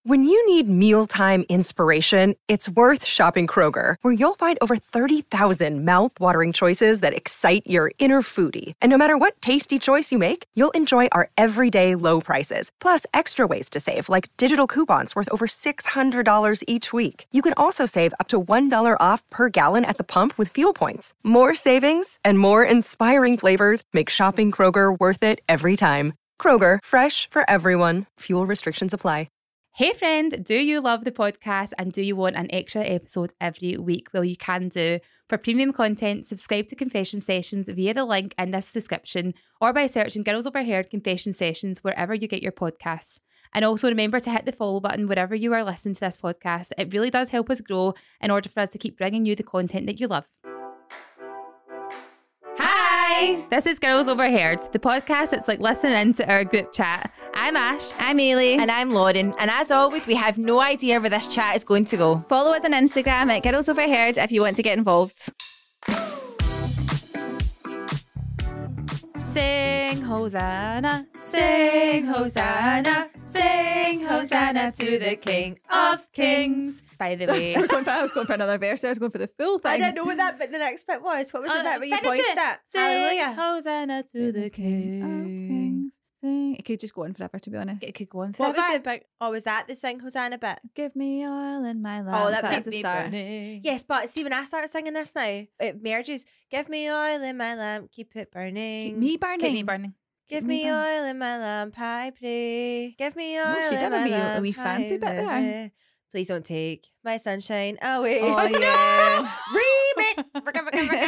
When you need mealtime inspiration, it's worth shopping Kroger, where you'll find over 30,000 mouth-watering choices that excite your inner foodie. And no matter what tasty choice you make, you'll enjoy our everyday low prices, plus extra ways to save, like digital coupons worth over $600 each week. You can also save up to $1 off per gallon at the pump with fuel points. More savings and more inspiring flavors make shopping Kroger worth it every time. Kroger, fresh for everyone. Fuel restrictions apply. Hey friend, do you love the podcast and do you want an extra episode every week? Well, you can do. For premium content, subscribe to Confession Sessions via the link in this description or by searching Girls Overheard Confession Sessions wherever you get your podcasts. And also remember to hit the follow button wherever you are listening to this podcast. It really does help us grow in order for us to keep bringing you the content that you love. Hi, this is Girls Overheard, the podcast that's like listening into our group chat. I'm Ash. I'm Ailey. And I'm Lauren. And as always, we have no idea where this chat is going to go. Follow us on Instagram at Girls Overheard if you want to get involved. Sing Hosanna, sing Hosanna, sing Hosanna to the King of Kings. By the way, I was going for another verse. I was going for the full thing. I didn't know what that bit, the next bit was. What was the bit where you pointed at? Sing Hallelujah. Hosanna to the King of Kings. It could just go on forever, to be honest. It could go on What forever. was the bit? Oh, was that the Sing Hosanna bit? Give me oil in my lamp. Oh, that was makes the me start. Yes, but see, when I start singing this now, it merges. Give me oil in my lamp, keep it burning. Keep me burning. Keep me burning. Give me oil in my lamp, I pray. Give me oil she in did my a lamp, wee fancy bit there. pray. Please don't take my sunshine away. Oh, yeah. Remix. That's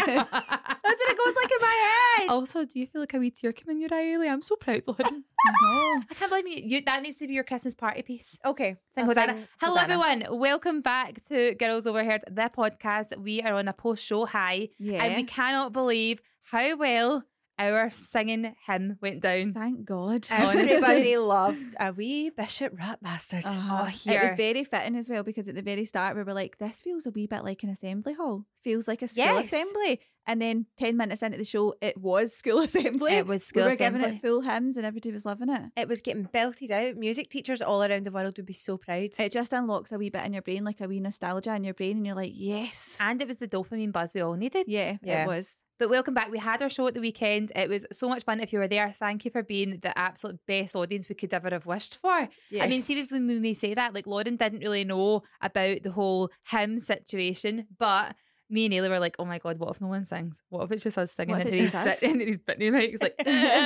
what it goes like in my head. Also, do you feel like a wee tear came in your eye, Ailey? I'm so proud, Lauren. I I can't believe you. That needs to be your Christmas party piece. Okay. Sing I'll Hosanna. sing Hello, Hosanna. everyone. Welcome back to Girls Overheard, the podcast. We are on a post-show high, Yeah. and we cannot believe how well our singing hymn went down. Thank God. Everybody loved a wee Bishop Rat Bastard. Oh, It here. was very fitting as well because at the very start we were like, this feels a wee bit like an assembly hall. Feels like a school Yes. assembly. And then 10 minutes into the show, it was school assembly. It was school We were giving assembly. it full hymns and everybody was loving it. It was getting belted out. Music teachers all around the world would be so proud. It just unlocks a wee bit in your brain, like a wee nostalgia in your brain, and you're like, yes. And it was the dopamine buzz we all needed. Yeah, Yeah. it was. But welcome back. We had our show at the weekend. It was so much fun. If you were there, thank you for being the absolute best audience we could ever have wished for. I mean, Yes. see, when we say that, like Lauren didn't really know about the whole hymn situation, but me and Ailey were like, oh my God, what if no one sings? What if it's just us singing What if into it's these, just us? into these Britney mics? Like,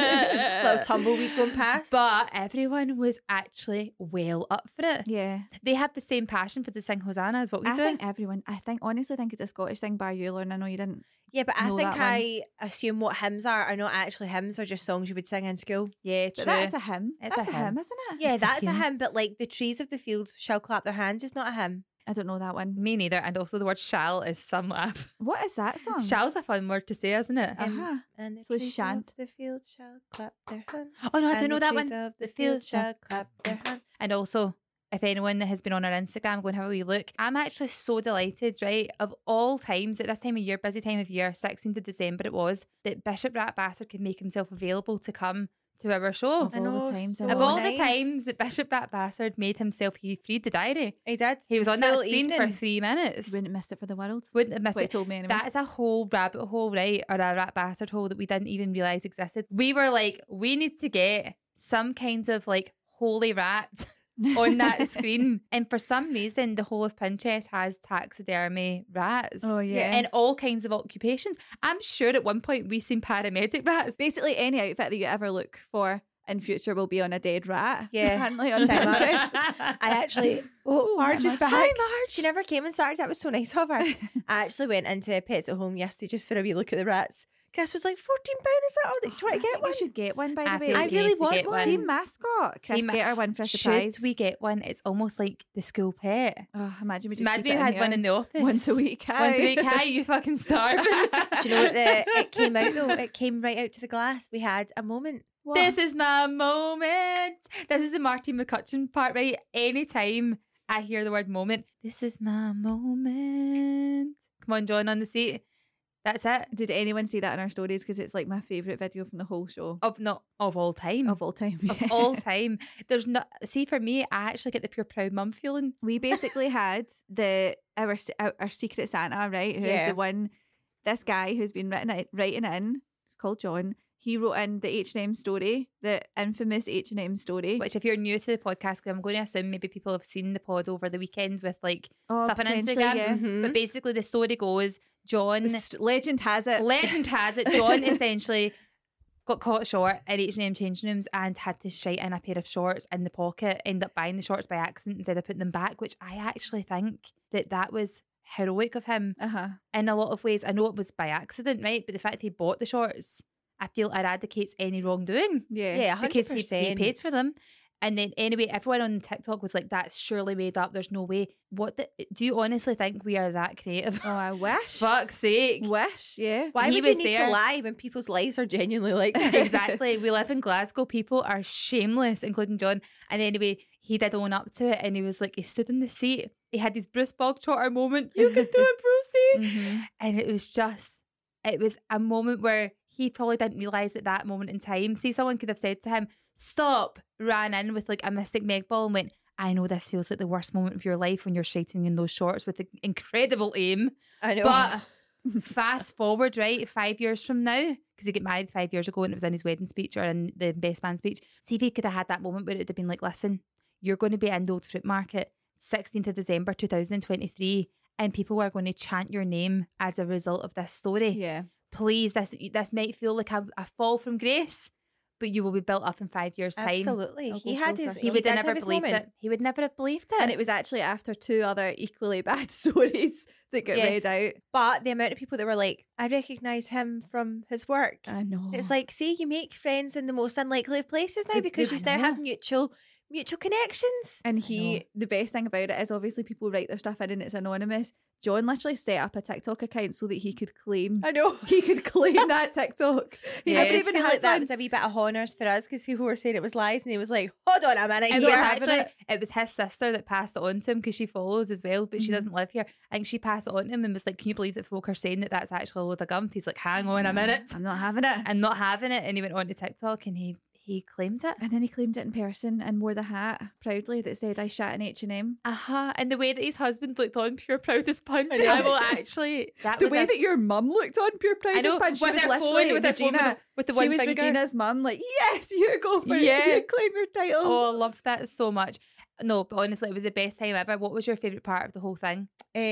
Little tumbleweed going past. But everyone was actually well up for it. Yeah. They have the same passion for the Sing Hosanna as what we I do. think everyone, honestly think it's a Scottish thing, bar you, Lauren. I know you didn't. yeah, but I know think that one. I assume what hymns are not actually hymns, they're just songs you would sing in school. Yeah, true. But that is a hymn. It's That's a a hymn. hymn, isn't it? Yeah, It's a that's a hymn. hymn, but like the trees of the fields shall clap their hands is not a hymn. I don't know that one. Me neither. And also the word shall is some laugh. What is that song? Shall's a fun word to say, isn't it? Uh-huh. And the So it's trees shan't. of the field shall clap their hands. Oh, no, I and don't know the that trees one. of the The field field shall shall clap their hands. And also, if anyone that has been on our Instagram, go and have a wee look. I'm actually so delighted, right? Of all times, at this time of year, busy time of year, 16th of December it was, that Bishop Rat Bastard could make himself available to come to our show. Of I all know, the times. so I Of know. all nice. the times that Bishop Rat Bastard made himself, he freed the diary. He did. He was on that Full screen for evening. 3 minutes. Wouldn't miss it for the world. Wouldn't have That's missed what he it. told me anyway. That is a whole rabbit hole, right? Or a rat bastard hole that we didn't even realise existed. We were like, we need to get some kind of like holy rat on that screen. And for some reason, the whole of Pinterest has taxidermy rats. Oh, yeah. In all kinds of occupations. I'm sure at one point we seen paramedic rats. Basically, any outfit that you ever look for in future will be on a dead rat. Yeah. Apparently on Pretty much. Pinterest. I actually, Marge is Marge. back. Hi, Marge. She never came and started. That was so nice of her. I actually went into Pets at Home yesterday just for a wee look at the rats. Chris was like, £14, is that all? Do you want to get one? I should get one, by I the way. feel I like you really need to want get one. Team mascot. Chris, Team ma- get her one for a surprise. Should we get one? It's almost like the school pet. Oh, imagine we just Imagine keep we it had in one here in the office. once a week. Once a week, hi, you fucking starving. Do you know what it came out though? It came right out to the glass. We had a moment. What? This is my moment. This is the Marty McCutcheon part, right? Anytime I hear the word moment, this is my moment. Come on, John, on the seat. That's it. Did anyone see that in our stories? Because it's like my favourite video from the whole show. Of all time. Of all time. Of all time. There's not, see, for me, I actually get the pure proud mum feeling. We basically had our secret Santa, right? Who's Yeah. the one, this guy who's been writing in, it's called John. He wrote in the H&M story, the infamous H&M story. Which, if you're new to the podcast, 'cause I'm going to assume maybe people have seen the pod over the weekend with like stuff on potentially, Instagram. yeah. But basically, the story goes, John. Legend has it. John essentially got caught short in H&M changing rooms and had to shite in a pair of shorts in the pocket, end up buying the shorts by accident instead of putting them back, which I actually think that was heroic of him in a lot of ways. I know it was by accident, right? But the fact he bought the shorts, I feel eradicates any wrongdoing. Yeah, 100%. Because he paid for them. And then anyway, everyone on TikTok was like, that's surely made up. There's no way. Do you honestly think we are that creative? Oh, I wish. Fuck's sake. Wish, yeah. Why He would you was need there. to lie when people's lives are genuinely like this? Exactly. We live in Glasgow. People are shameless, including John. And anyway, he did own up to it and he was like, he stood in the seat. He had his Bruce Bogtrotter moment. You can do it, Brucey. Mm-hmm. And it was a moment where he probably didn't realise at that moment in time. See, someone could have said to him, stop, ran in with like a Mystic Meg ball and went, I know this feels like the worst moment of your life when you're shiting in those shorts with incredible aim. I know. But fast forward, right, 5 years from now, because he got married 5 years ago and it was in his wedding speech or in the best man speech. See if he could have had that moment where it would have been like, listen, you're going to be in the Old Fruit Market 16th of December 2023 and people are going to chant your name as a result of this story. Yeah. Please, this might feel like a fall from grace, but you will be built up in 5 years' time. Absolutely. I'll He go had full his. circle. He would did have never his believed moment. it. He would never have believed it. And it was actually after 2 other equally bad stories that got Yes. read out. But the amount of people that were like, I recognise him from his work. I know. It's like, see, you make friends in the most unlikely of places now They- because I you now know. have mutual connections. And know. the best thing about it is obviously people write their stuff in and it's anonymous. John literally set up a TikTok account so that he could claim I know. that TikTok. He Yeah. I never just even feel had like that one. was a wee bit of honours for us because people were saying it was lies and he was like, hold on a minute. It And was you're here." having actually, it. it was his sister that passed it on to him because she follows as well, but she Mhm. doesn't live here. I think she passed it on to him and was like, can you believe that folk are saying that that's actually a load of gump? He's like, hang on a minute. I'm not having it. And not having it. And he went on to TikTok and he claimed it. And then he claimed it in person and wore the hat proudly that said I shat in H&M. And the way that his husband looked on pure proud as punch, I know. I will actually, that The was way a- that your mum looked on Pure Pride I know, as Punch, she with was her literally phone, with her phone Regina. with the She one was finger. Regina's mum, like, yes, you go for Yeah. it. You claim your title. Oh, I love that so much. No, but honestly, it was the best time ever. What was your favourite part of the whole thing?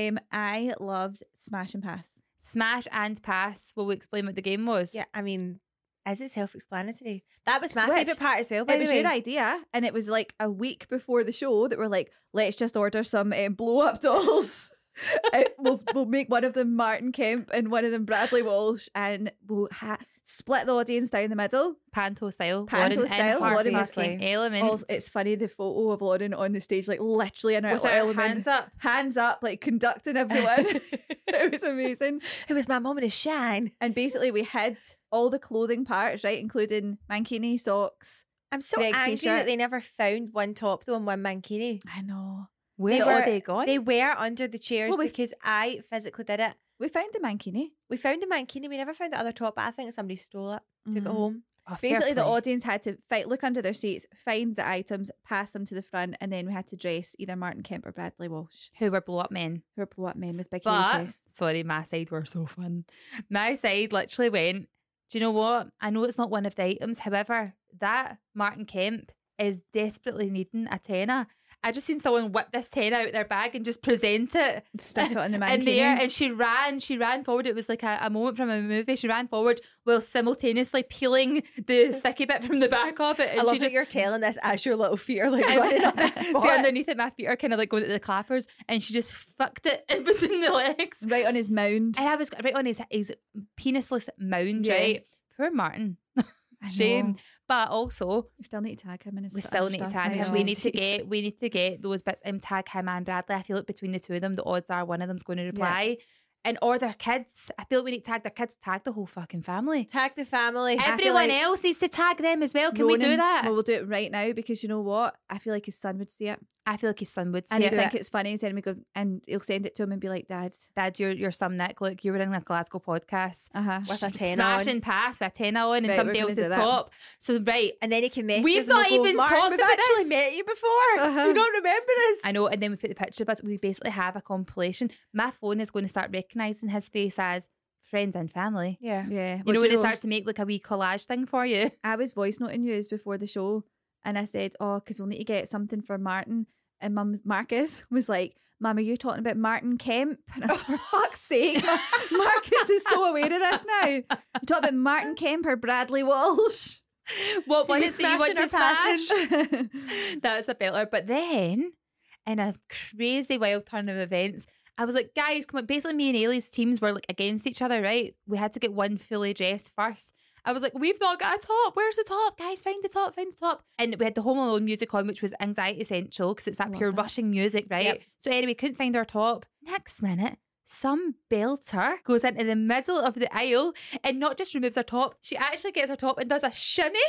I loved Smash and Pass. Smash and pass. Will we explain what the game was? Yeah, I mean, is it self-explanatory? That was my Which- favourite part as well, by It the was way. your idea, and it was like a week before the show that we're like, let's just order some blow up dolls. We'll make one of them Martin Kemp and one of them Bradley Walsh, and we'll split the audience down the middle. Panto style. Panto Lauren style, in her Lauren was fucking like- element. Also, it's funny the photo of Lauren on the stage, like literally in her with little her element, hands up. like conducting everyone. It was amazing. It was my moment of shine. And basically, we hid all the clothing parts, right, including mankini, socks. I'm so Greg's angry t-shirt. that they never found one top though and one mankini. I know. Where were- are they gone? They were under the chairs Well, we- because I physically did it. We found the mankini. We found the mankini. We never found the other top, but I think somebody stole it, took it Mhm. home. Oh, fair Basically, the play. audience had to look under their seats, find the items, pass them to the front, and then we had to dress either Martin Kemp or Bradley Walsh, Who were blow up men. who are blow-up men with big hairy But, chests. sorry, my side were so fun. My side literally went, do you know what? I know it's not one of the items. However, that Martin Kemp is desperately needing a tenner. I just seen someone whip this tenner out their bag and just present it. Stick it on the In mankini. there, and she ran forward. It was like a moment from a movie. She ran forward while simultaneously peeling the sticky bit from the back of it. And I love she that just you're telling this as your little feet are like running up the spot. see underneath it, my feet are kind of like going to the clappers, and she just fucked it in between the legs. Right on his mound. And I was right on his penisless mound, Yeah. right? Poor Martin. I Shame. know. But also, We still need to tag him in his we still need to tag him. We need to get those bits and tag him and Bradley. I feel like between the two of them, the odds are one of them's going to reply. And or their kids. I feel like we need to tag their kids, tag the whole fucking family. Tag the family. feel Everyone like else needs to tag them as well. Can we do Ronan- that? Well, we'll do it right now because you know what? I feel like his son would see it. I feel like his son would say And he'll it. think it's funny, and we go, and he'll send it to him and be like, Dad. Dad, your son Nick, look, you were in a Glasgow podcast. With a tenner smashing on. past with a tenner on and Right, somebody we're gonna else's do that. top. So, right. And then he can message We've us and not we'll go, even Martin, talked we've about actually this. met you before. You don't remember us? I know. And then we put the picture of us. We basically have a compilation. My phone is going to start recognising his face as friends and family. Yeah. Yeah. You Well, know do when it starts to make like a wee collage thing for you? I was voice noting you before the show, and I said, "Oh, because we'll need to get something for Martin." And Marcus was like, "Mum, are you talking about Martin Kemp?" And I was like, "For fuck's sake, Marcus is so aware of this now. You talk about Martin Kemp or Bradley Walsh." What one You is that you want to smashing smash? That's a better. But then, in a crazy wild turn of events, I was like, guys, come on. Basically, me and Ailey's teams were like against each other, right? We had to get one fully dressed first. I was like, we've not got a top. Where's the top? Guys, find the top, find the top. And we had the Home Alone music on, which was anxiety central because it's that Love pure that. rushing music, right? Yep. So anyway, couldn't find our top. Next minute, some belter goes into the middle of the aisle and not just removes her top, she actually gets her top and does a shimmy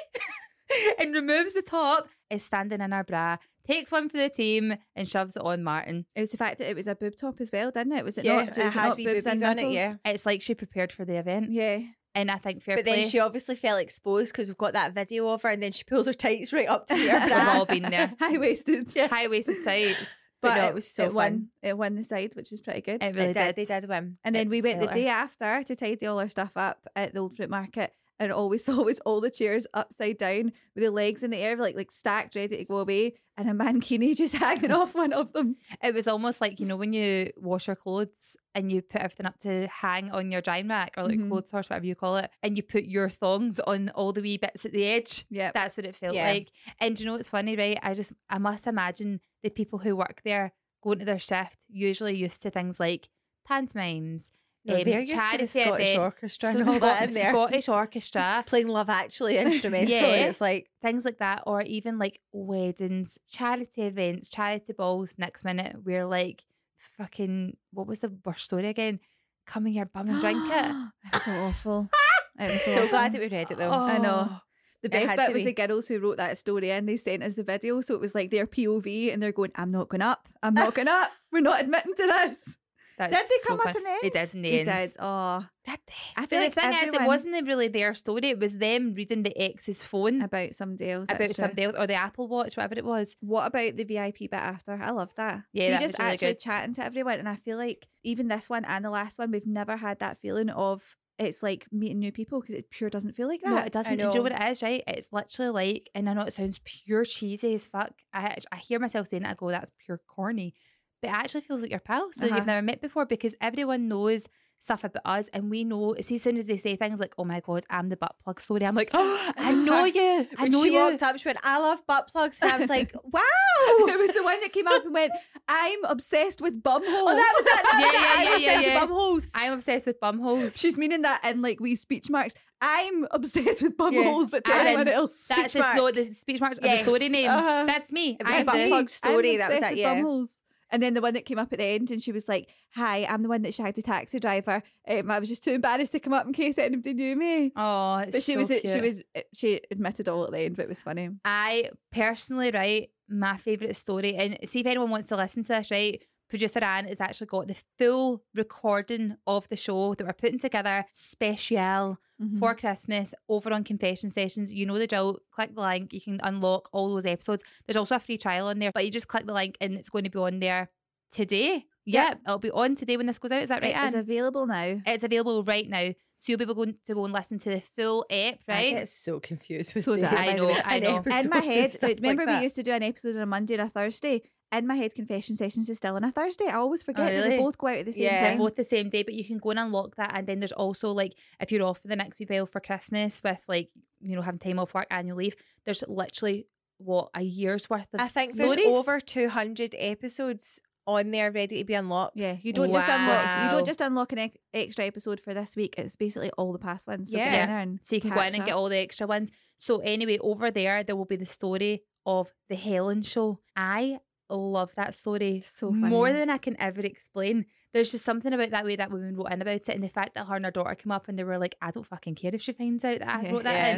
and removes the top, is standing in her bra, takes one for the team and shoves it on Martin. It was the fact that it was a boob top as well, didn't it? Was it Yeah, not? it Was it had not wee boobs and boobies on it, nipples? yeah. It's like she prepared for the event. Yeah. And I think fair But play. then she obviously felt exposed because we've got that video of her and then she pulls her tights right up to her We've bra. all been there. High waisted. High-waisted tights. But no, it was so it fun. won. It won the side, which was pretty good. It really did. They did win. And then we It's went the stellar. day after to tidy all our stuff up at the Old Fruit Market, and all we saw was all the chairs upside down with the legs in the air, like stacked, ready to go away, and a mankini just hanging off one of them. It was almost like, you know, when you wash your clothes and you put everything up to hang on your drying rack or like Mhm. clothes horse, whatever you call it, and you put your thongs on all the wee bits at the edge. Yep. That's what it felt Yeah. like. And do you know what's funny, right? I must imagine the people who work there going to their shift usually used to things like pantomimes, No, they're used to charity the Scottish event, Orchestra and all that in there. Scottish Orchestra, Playing Love Actually instrumental. Yeah. And it's like, things like that, or even like weddings, charity events, charity balls. Next minute, we're like, fucking, what was the worst story again? Come here, bum and drink it. It was so awful. It was so, so awful. glad that we read it though. I know. Oh. The It best had bit to was be. the girls who wrote that story and they sent us the video. So it was like their POV and they're going, "I'm not going up. I'm not going up. We're not admitting to this." That's Did they so come up fun. in the end? They did in the They end. did. Oh, Did they? I But feel the like thing is, it everyone- wasn't really their story. It was them reading the ex's phone about somebody else. about that's true. somebody else or the Apple Watch, whatever it was. What about the VIP bit after? I love that. Yeah, So you that just was really actually good. chatting to everyone, and I feel like even this one and the last one, we've never had that feeling of it's like meeting new people because it pure doesn't feel like that. No, it doesn't. Do you know know. what it is, right? It's literally like, and I know it sounds pure cheesy as fuck. I hear myself saying it, I go, that's pure corny. But it actually feels like your pals that Uh-huh. you've never met before because everyone knows stuff about us and we know, as soon as they say things like, oh my God, I'm the butt plug story, I'm like, oh, I was know her. you. I When know she you. walked up, she went, "I love butt plugs." And I was like, wow. It was the one that came up and went, "I'm obsessed with bum holes." Oh, that was it. That was Yeah, it. yeah, I yeah, was yeah, obsessed with yeah. bum holes. I'm obsessed with bum holes. She's meaning that in like wee speech marks. I'm obsessed with bum Yeah. holes, but to As in, anyone else. That's Speech his, no, mark. the speech marks Yes. of the story name. Uh-huh. That's me. It was I'm a butt the- plug story. I'm That was obsessed it, with yeah. bum holes. And then the one that came up at the end, and she was like, "Hi, I'm the one that shagged a taxi driver. I was just too embarrassed to come up in case anybody knew me." Oh, it's But she so was, cute. she admitted all at the end, but it was funny. I personally, right, my favourite story, and see if anyone wants to listen to this, right, producer Anne has actually got the full recording of the show that we're putting together, special for Christmas over on Confession Sessions. You know the drill. Click the link. You can unlock all those episodes. There's also a free trial on there, but you just click the link and it's going to be on there today. Yeah, it'll be on today when this goes out. Is that right, It is Anne? available now. It's available right now. So you'll be able to go and listen to the full ep, I right? get so confused with So days do I. I know, I and know. episodes In my and head, stuff remember like we used to do an episode on a Monday and a Thursday? In my head, Confession Sessions is still on a Thursday. I always forget that they really? both go out at the same Yeah. They're time. both the same day, but you can go and unlock that. And then there's also like, if you're off for the next wee while for Christmas with like, you know, having time off work, annual leave, there's literally a year's worth of I think there's stories. over 200 episodes on there ready to be unlocked. Yeah, you don't just unlock. You Wow. don't just unlock an extra episode for this week. It's basically all the past ones. So Yeah. get in there and So you can go in catch and up. get all the extra ones. So anyway, over there will be the story of the Helen show. I love that story So funny. more than I can ever explain. There's just something about that way that woman wrote in about it, and the fact that her and her daughter came up and they were like, I don't fucking care if she finds out that I Yeah. wrote that Yeah. in.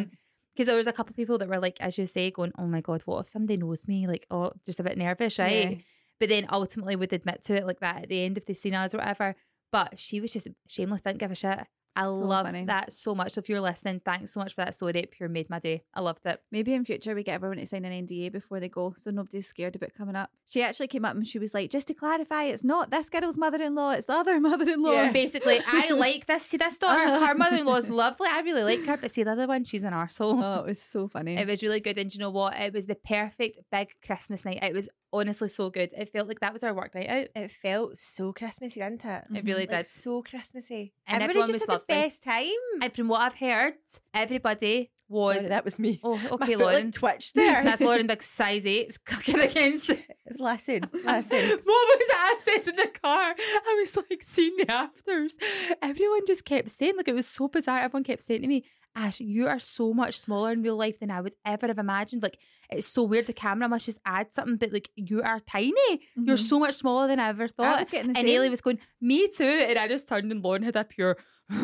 Because there was a couple of people that were like, as you say, going, oh my God, what if somebody knows me? Like, oh, just a bit nervous, right? Yeah. But then ultimately would admit to it like that at the end if they seen us or whatever. But she was just shameless, didn't give a shit. I love funny. that so much. So if you're listening, thanks so much for that story. It pure made my day. I loved it. Maybe in future we get everyone to sign an NDA before they go, so nobody's scared about coming up. She actually came up and she was like, just to clarify, it's not this girl's mother-in-law, it's the other mother-in-law. Yeah. Basically, I like this. See, this daughter, her mother-in-law is lovely. I really like her. But see, the other one, she's an arsehole. Oh, it was so funny. It was really good. And do you know what? It was the perfect big Christmas night. It was honestly so good. It felt like that was our work night out. It felt so Christmassy, didn't it? It really Like, did. so Christmassy. And Everybody everyone just was had the lovely. best time. And from what I've heard, everybody was. Sorry, that was me. Oh, My okay, foot, Lauren. like, twitched there. That's Lauren, big size 8s clicking against. Listen. What was it I said in the car? I was like seeing the afters. Everyone just kept saying, like, it was so bizarre. Everyone kept saying to me, Ash, you are so much smaller in real life than I would ever have imagined. Like, it's so weird. The camera must just add something, but like, you are tiny. You're so much smaller than I ever thought. was getting the and same. Ailey was going, me too. And I just turned and Lauren had a pure.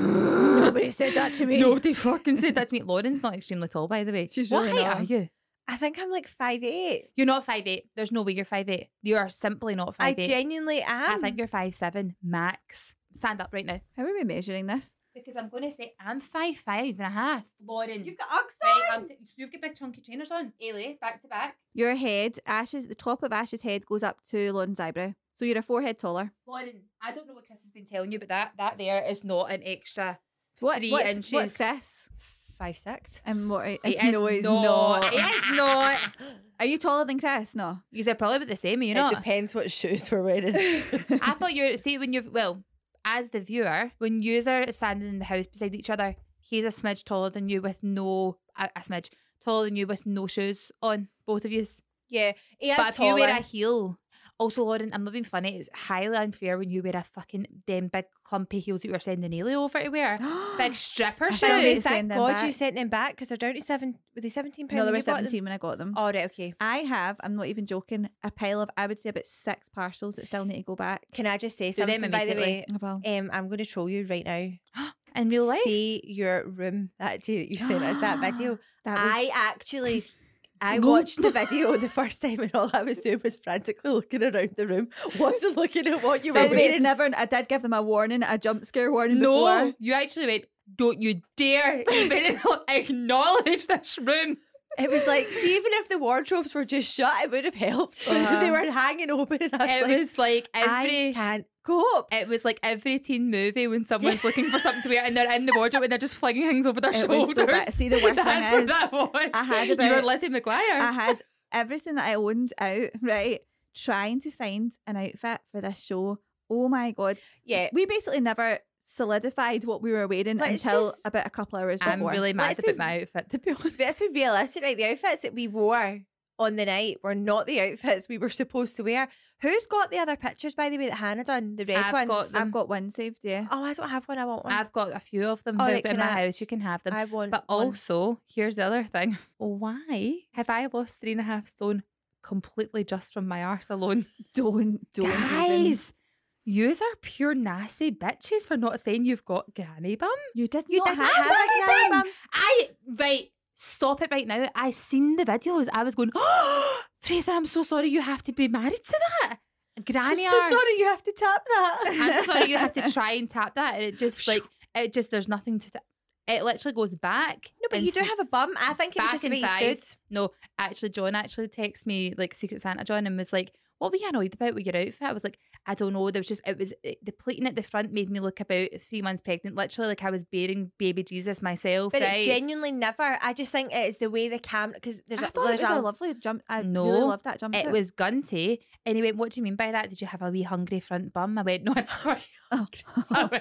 Nobody said that to me. Nobody fucking said that to me. Lauren's not extremely tall, by the way. She's What really height not. are you? I think I'm like 5'8". You're not 5'8". There's no way you're 5'8". You are simply not 5'8". I genuinely am. I think you're 5'7", max. Stand up right now. How are we measuring this? Because I'm going to say I'm 5'5.5". Lauren. You've got Uggs Right, on. you've got big chunky trainers on. Ailey, back to back. Your head, the top of Ash's head goes up to Lauren's eyebrow. So you're a forehead taller. Lauren, I don't know what Chris has been telling you, but that there is not an extra What, 3 what's, inches. What's Chris? 5'6". And what? It is No, he's not. not. It is not. Are you taller than Chris? No. You're probably about the same, are you It not? depends what shoes we're wearing. I thought see when you've as the viewer, when you are standing in the house beside each other, he's a smidge taller than you with no a smidge taller than you with no shoes on, both of you. Yeah, he is But if taller. you wear a heel, also Lauren, I'm not being funny, it's highly unfair when you wear a fucking them big clumpy heels that you were sending Ailey over to wear. Big stripper I shoes. still need to Thank send them God back. you sent them back because they're down to were they £17? No, they when were you bought them? 17 when I got them. Oh, right, okay. I have, I'm not even joking, a pile of, I would say about 6 parcels that still need to go back. Can I just say Do them something, by the way? immediately. Well, I'm going to troll you right now. In real life? See your room that day that you sent us that video. That was- I watched the video the first time and all I was doing was frantically looking around the room, wasn't looking at what you by were the way, it's wearing. never, I did give them a warning, a jump scare warning No, before. you actually went, don't you dare even acknowledge this room. It was like, see, even if the wardrobes were just shut, it would have helped. But Uh-huh. they were hanging open and I It was like I every can't cope. it was like every teen movie when someone's looking for something to wear and they're in the wardrobe and they're just flinging things over their It was shoulders. so bad. See, the worst That's thing what is, that was. I had you were about- Lizzie McGuire. I had everything that I owned out, right? Trying to find an outfit for this show. Oh my God. Yeah. We basically never solidified what we were wearing Let's until just- about a couple hours before. I'm really mad Let's about be- my outfit, to be honest. Let's be realistic, right? The outfits that we wore on the night were not the outfits we were supposed to wear. Who's got the other pictures, by the way, that Hannah done? The red I've ones? got them. I've got one saved, yeah. Oh, I don't have one. I want one. I've got a few of them. Oh, They're right, in can my I- house. You can have them. I want But one. also, here's the other thing. Why have I lost 3.5 stone completely just from my arse alone? Don't even. Guys, yous are pure nasty bitches for not saying you've got granny bum. You did You not didn't have have a granny bum. Right, stop it right now. I seen the videos. I was going, oh, Fraser, I'm so sorry you have to be married to that. I'm Granny so arse. sorry you have to tap that. I'm so sorry you have to try and tap that. And it just there's nothing to it literally goes back. No, but and you do have a bum. I think it was back just the and way you thighs. stood. No, actually, John actually texted me, like Secret Santa John, and was like, what were you annoyed about with your outfit? I was like, I don't know. There was just, the pleating at the front made me look about 3 months pregnant. Literally, like I was bearing baby Jesus myself. But right? it genuinely never. I just think it is the way the camera, because there's I thought it was there's a lovely jump. I No, really loved that jumpsuit. It was gunty. And he went, what do you mean by that? Did you have a wee hungry front bum? I went, no, I never. Oh. I went,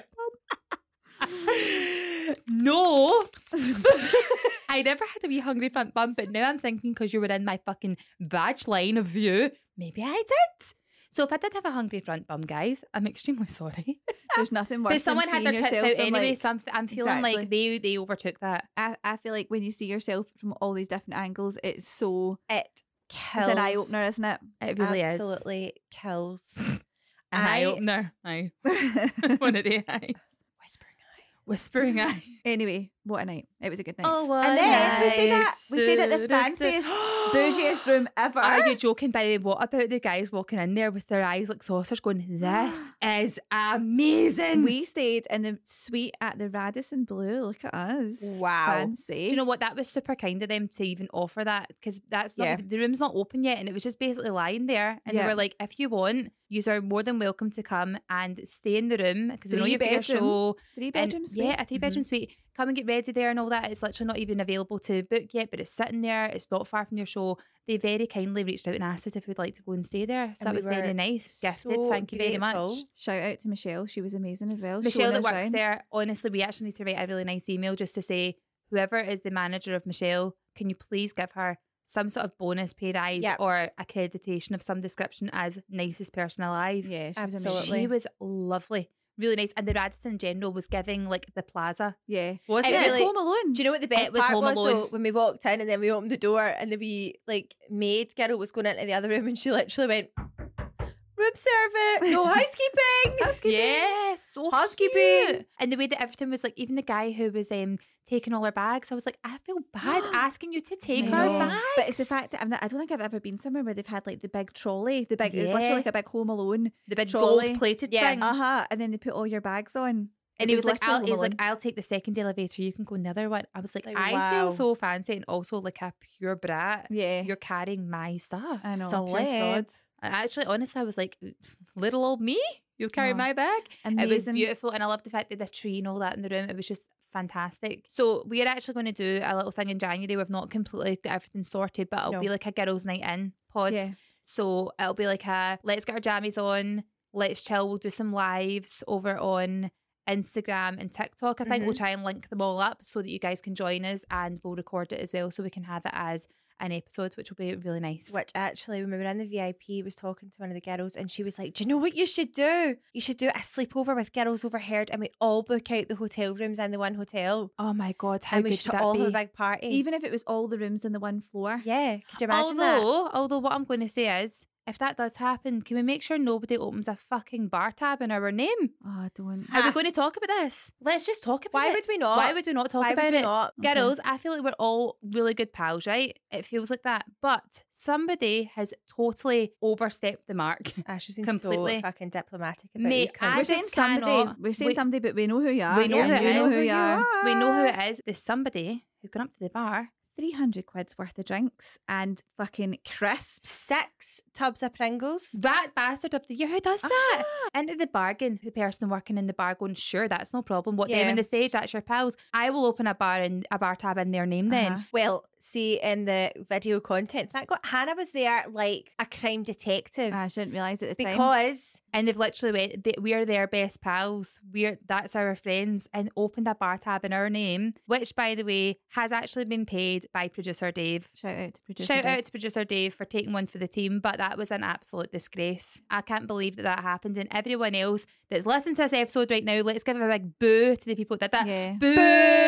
no. I never had a wee hungry front bum, but now I'm thinking because you were in my fucking vag line of view, maybe I did. So if I did have a hungry front bum, guys, I'm extremely sorry. There's nothing worse But someone than had their seeing tits yourself out from, anyway, like, so I'm feeling like they overtook that. I feel like when you see yourself from all these different angles, it's so it kills. it's an eye opener, isn't it? It really Absolutely kills. is. An eye opener. Aye. One of the eyes. Whispering Whispering eye. Anyway, what a night. It was a good night. Oh, what and a then night. we stayed at the fanciest, bougiest room ever. Are you joking, by the way? What about the guys walking in there with their eyes like saucers going, this is amazing. We stayed in the suite at the Radisson Blue. Look at us. Wow. Fancy. Do you know what? That was super kind of them to even offer that, because that's not the room's not open yet, and it was just basically lying there. And they Yeah. were like, if you want, you are more than welcome to come and stay in the room, because we know you've got your 3-bedroom. show. 3-bedroom And- suite. Yeah, a 3-bedroom suite. Come and get ready there and all that. It's literally not even available to book yet, but it's sitting there. It's not far from your show. They very kindly reached out and asked us if we'd like to go and stay there. So And that we was very were nice. Gifted. so Thank you very much. grateful. Shout out to Michelle. She was amazing as well. Michelle showing that us works round. there, honestly, we actually need to write a really nice email just to say, whoever is the manager of Michelle, can you please give her some sort of bonus pay rise Yep. or accreditation of some description as nicest person alive? Yeah, she was Absolutely. amazing. She was lovely. Really nice. And the Radisson in general was giving like the plaza. Yeah. Wasn't It it? It was really- Home Alone. Do you know what the best It was part Home was Alone. though? When we walked in and then we opened the door and the wee like maid girl was going into the other room and she literally went, room service, no housekeeping. Yeah, so Housekeeping. cute. And the way that everything was like, even the guy who was taking all our bags, I was like, I feel bad asking you to take I our know. bags. But it's the fact that I don't think I've ever been somewhere where they've had like the big trolley, it's literally Yeah. like a big Home Alone the big trolley. gold plated Yeah. thing. and then they put all your bags on. And It he was like, literally Home he was like, Alone. I'll take the second elevator. You can go in the other one. I was like, like, I wow. feel so fancy and also like a pure brat. Yeah, You're carrying my stuff. I know. so pure lit. fraud. And actually, honestly, I was like, little old me, you'll carry Oh, my bag. It was Amazing. beautiful, and I love the fact that the tree and all that in the room. It was just fantastic. So we are actually going to do a little thing in January. We've not completely got everything sorted, but it'll No. be like a girls' night in pod. Yeah. So it'll be like a let's get our jammies on, let's chill. We'll do some lives over on Instagram and TikTok. I think we'll try and link them all up so that you guys can join us, and we'll record it as well so we can have it as an episode, which will be really nice. Which actually, when we were in the VIP, was talking to one of the girls and she was like, do you know what you should do? You should do a sleepover with Girls Overheard and we all book out the hotel rooms in the one hotel. Oh my God, how And we good should would that all be? have a big party. Even if it was all the rooms on the one floor. yeah, could you imagine that? Although what I'm going to say is, if that does happen, can we make sure nobody opens a fucking bar tab in our name? Oh, I don't. Are we going to talk about this? Let's just talk about Why it. would we not? Why would we not talk Why would about we it? not? Girls, I feel like we're all really good pals, right? It feels like that. But somebody has totally overstepped the mark. She's been Completely. so fucking diplomatic about Mate, these I We're just saying somebody. cannot- We're saying we- somebody, but we know who you are. we know and who it you know is. who you are. We know who it is. There's somebody who's gone up to the bar. 300 quid's worth of drinks and fucking crisps. 6 tubs of Pringles. Rat bastard of the year. Who does that? Into the bargain, the person working in the bar going, sure, that's no problem. What them Yeah. in the stage, that's your pals. I will open a bar tab in their name then. Uh-huh. Well, see, in the video content, thank God Hannah was there like a crime detective. I shouldn't realise at the time. because And they've literally went, we are their best pals. That's our friends, and opened a bar tab in our name, which, by the way, has actually been paid by producer Dave. Shout out to producer. Shout Dave. out to producer Dave for taking one for the team, but that was an absolute disgrace. I can't believe that happened. And everyone else that's listening to this episode right now, let's give a big boo to the people that did that. Yeah. Boo!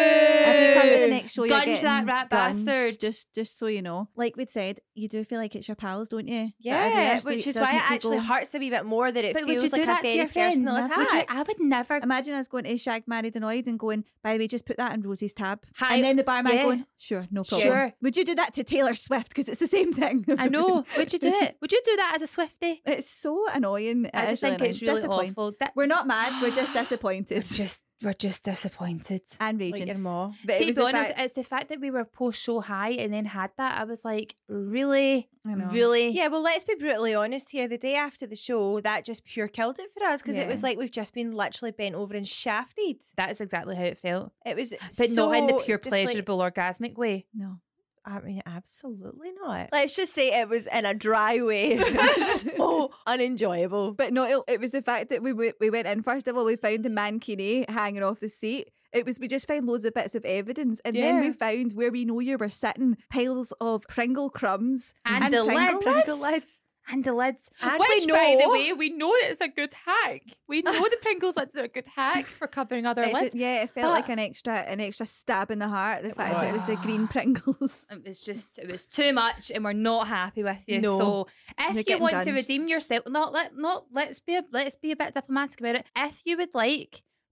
If you come to the next show, you're Gunge getting that rat gunged, bastard. Just so you know. Like we'd said, you do feel like it's your pals, don't you? yeah, So which it is does why make it you actually go- hurts a wee bit more that it But would you feels do like that a to very your friends? personal attack. I would never. Imagine us going to Shag, Married, Annoyed and going, by the way, just put that in Rosie's tab. Hi- and then the barman yeah. going, sure, no problem. Sure. Would you do that to Taylor Swift? Because it's the same thing. I know. Would you do it? Would you do that as a Swiftie? It's so annoying. I It just is think it's annoying. really Disappointing. awful. We're not mad. We're just disappointed We're just disappointed. and Like raging. your ma. But it See, was to be the honest, fact- it's the fact that we were post show high and then had that. I was like, really, I know. really. Yeah, well, let's be brutally honest here. The day after the show, that just pure killed it for us because it was Yeah. like we've just been literally bent over and shafted. That is exactly how it felt, It was, but not in the so pure deflate- pleasurable orgasmic way. No. I mean, absolutely not. Let's just say it was in a dry way. So unenjoyable. But no, it was the fact that we went in. First of all, we found the mankini hanging off the seat. We just found loads of bits of evidence, and then we Yeah. found where we know you were sitting piles of Pringle crumbs And the Pringles. lids. And the lids. And Which, we by the know- way, we know it's a good hack. We know the Pringles lids are a good hack for covering other It lids. just, yeah, it felt But- like an extra stab in the heart. The fact it was the green Pringles. It was too much, and we're not happy with you. No. So You're if you getting want to gunged. redeem yourself, let's be a bit diplomatic about it. If you would like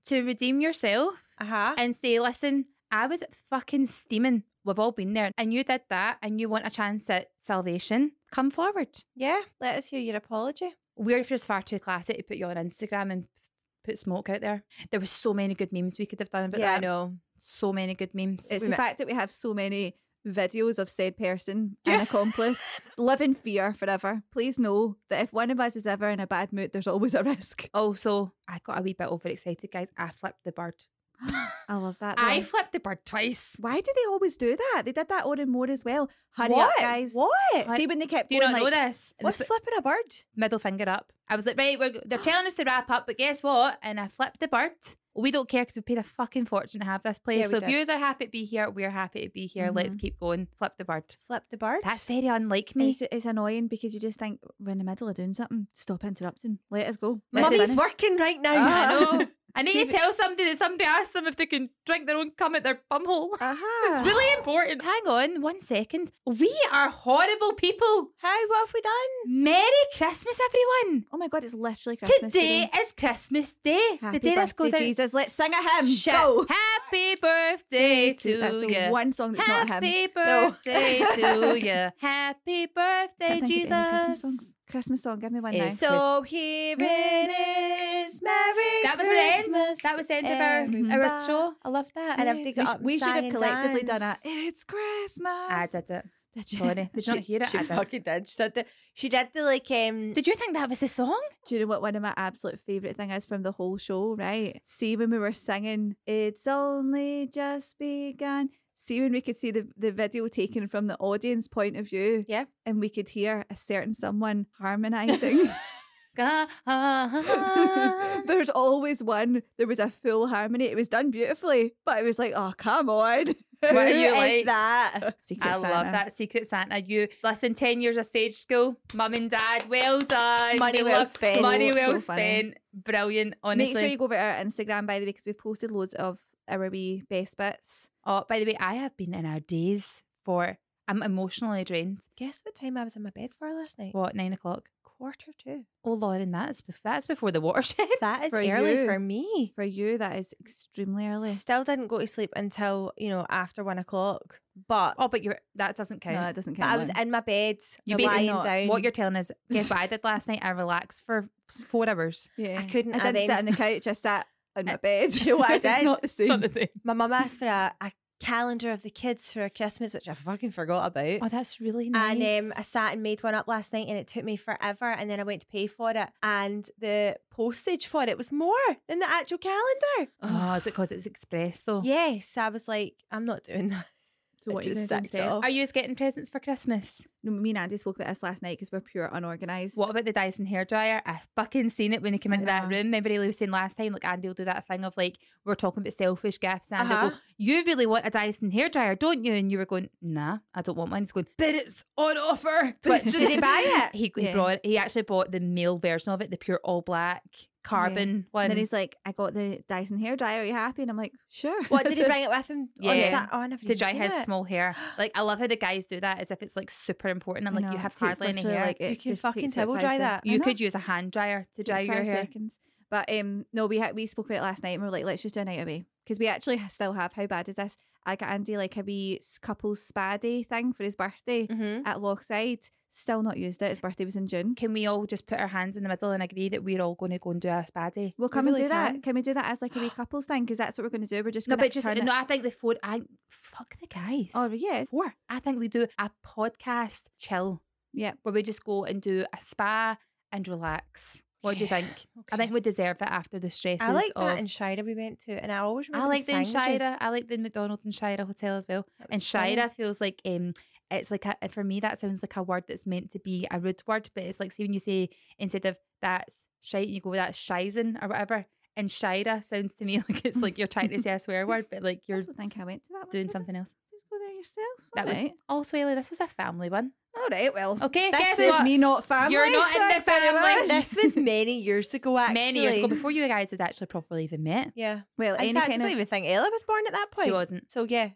to redeem yourself and say, listen, I was fucking steaming. We've all been there. And you did that and you want a chance at salvation, come forward. Yeah, let us hear your apology. We're just far too classy to put you on Instagram and put smoke out there. There were so many good memes we could have done about that. I know. So many good memes. It's the fact that we have so many videos of said person and accomplice live in fear forever. Please know that if one of us is ever in a bad mood, there's always a risk. Also, I got a wee bit overexcited, guys. I flipped the bird. I love that. I flipped the bird twice. Why do they always do that? They did that on and more as well. Hurry What? up, guys. What? See when they kept Do you going not know like, this? What's flipping a bird? Middle finger up. I was like, right, they're telling us to wrap up, but guess what? And I flipped the bird. We don't care because we paid a fucking fortune to have this place. Yeah, so we if did. yous are happy to be here, we're happy to be here. Let's keep going. Flip the bird. Flip the bird? That's very unlike me. it's annoying because you just think we're in the middle of doing something. Stop interrupting. Let us go. Let us Mummy's finish. working right now. I know. I need to tell somebody that somebody asked them if they can drink their own cum at their bumhole. It's really important. Hang on 1 second. We are horrible people. How? What have we done? Merry Christmas, everyone. Oh my God, it's literally Christmas Today is Christmas Day. Happy the day this goes birthday, out. Jesus. Let's sing a hymn. Shit. Go. Happy birthday to That's the you. one song that's not a hymn. Happy birthday to you. Happy birthday, Can't think of any Christmas Jesus. songs. Christmas song. Give me one It's now. So here it is, Merry That was the end. Christmas. That was the end of our everybody. show. I love that. And everybody got up we and should sang have and collectively done a danced. It's Christmas. I did it. Did you? Sorry. Did you not hear it? She I did. fucking did. She did the like Did you think that was the song? Do you know what one of my absolute favourite thing is from the whole show, right? See when we were singing, it's only just begun. See when we could see the video taken from the audience point of view. Yeah. And we could hear a certain someone harmonising. There's always one. There was a full harmony. It was done beautifully, but it was like, oh, come on. What are you Who like? is that? Secret I Santa. love that Secret Santa. You listen, 10 years of stage school, mum and dad, well done. Money We well love- spent. Money So well funny. spent. Brilliant, honestly. Make sure you go over to our Instagram, by the way, because we've posted loads of our wee best bits. Oh, by the way, I have been in our days I'm emotionally drained. Guess what time I was in my bed for last night? What, 9 o'clock? 1:45. Oh, Lauren, that's before the watershed. That is For early you. for me. For you, that is extremely early. Still didn't go to sleep until, after 1 o'clock. But, Oh, but that doesn't count. No, that doesn't but count. I was in my bed, You lying basically not- down. What you're telling us, guess what I did last night? I relaxed for 4 hours. Yeah. I couldn't- I I didn't then- sit on the couch. I sat on my bed. You know what I It's did? not the same. Not the same. My mum asked for a calendar of the kids for Christmas, which I fucking forgot about. Oh, that's really nice. And I sat and made one up last night and it took me forever. And then I went to pay for it. And the postage for it was more than the actual calendar. Oh, is it because it's express though? Yes. I was like, I'm not doing that. So what I you just gonna do sacked it instead? off. Are you getting presents for Christmas? No, me and Andy spoke about this last night because we're pure unorganised. What about the Dyson hairdryer? I fucking seen it when he came into that know. room. Remember he was saying last time, like Andy will do that thing of like, we're talking about selfish gifts. And Andy will go, you really want a Dyson hairdryer, don't you? And you were going, nah, I don't want one. He's going, but it's on offer. But Did he buy it? He he actually bought the male version of it, the pure all black carbon one. And then he's like, I got the Dyson hairdryer. Are you happy? And I'm like, sure. What, did he bring it with him? Yeah. On Sat- oh, I never to even dry seen his it. small hair. Like I love how the guys do that as if it's like super important. I'm I like, know, you have it takes hardly any literally, hair. like, it You can just fucking takes about towel 5 dry seconds. that. I You know. could use a hand dryer to dry Takes your 5 hair. seconds. But no, we spoke about it last night and we were like, let's just do a night away. Because we actually still have, how bad is this? I got Andy like a wee couples spa day thing for his birthday at Lochside. Still not used it. His birthday was in June. Can we all just put our hands in the middle and agree that we're all going to go and do a spa day? We'll come really and do that. can. Can we do that as like a wee couples thing? Because that's what we're going to do. We're just No, going but to just no. I think the phone. Fuck the guys. Oh yeah, 4. I think we do a podcast chill yeah. where we just go and do a spa and relax. What do you think? I think we deserve it after the stresses. I like of, that in Shira we went to, and I always remember I like the sandwiches. Shira. I like the McDonald's and Shira hotel as well. That And was stunning. Shira feels like it's like for me that sounds like a word that's meant to be a rude word, but it's like, see when you say instead of that's shite, you go with that's shizen or whatever. And Shira sounds to me like it's like you're trying to say a swear word, but like I you're don't think I went to that one. doing did I? something else. Just go there yourself. That was Alright. also Ellie. This was a family one. All right. Well, Okay, this guess was what? me not family. You're not in the Thanks very family. much. This was many years ago, actually. Many years ago, before you guys had actually properly even met. Yeah. Well, In any fact, I kind don't of even think Ella was born at that point. She wasn't. So yeah,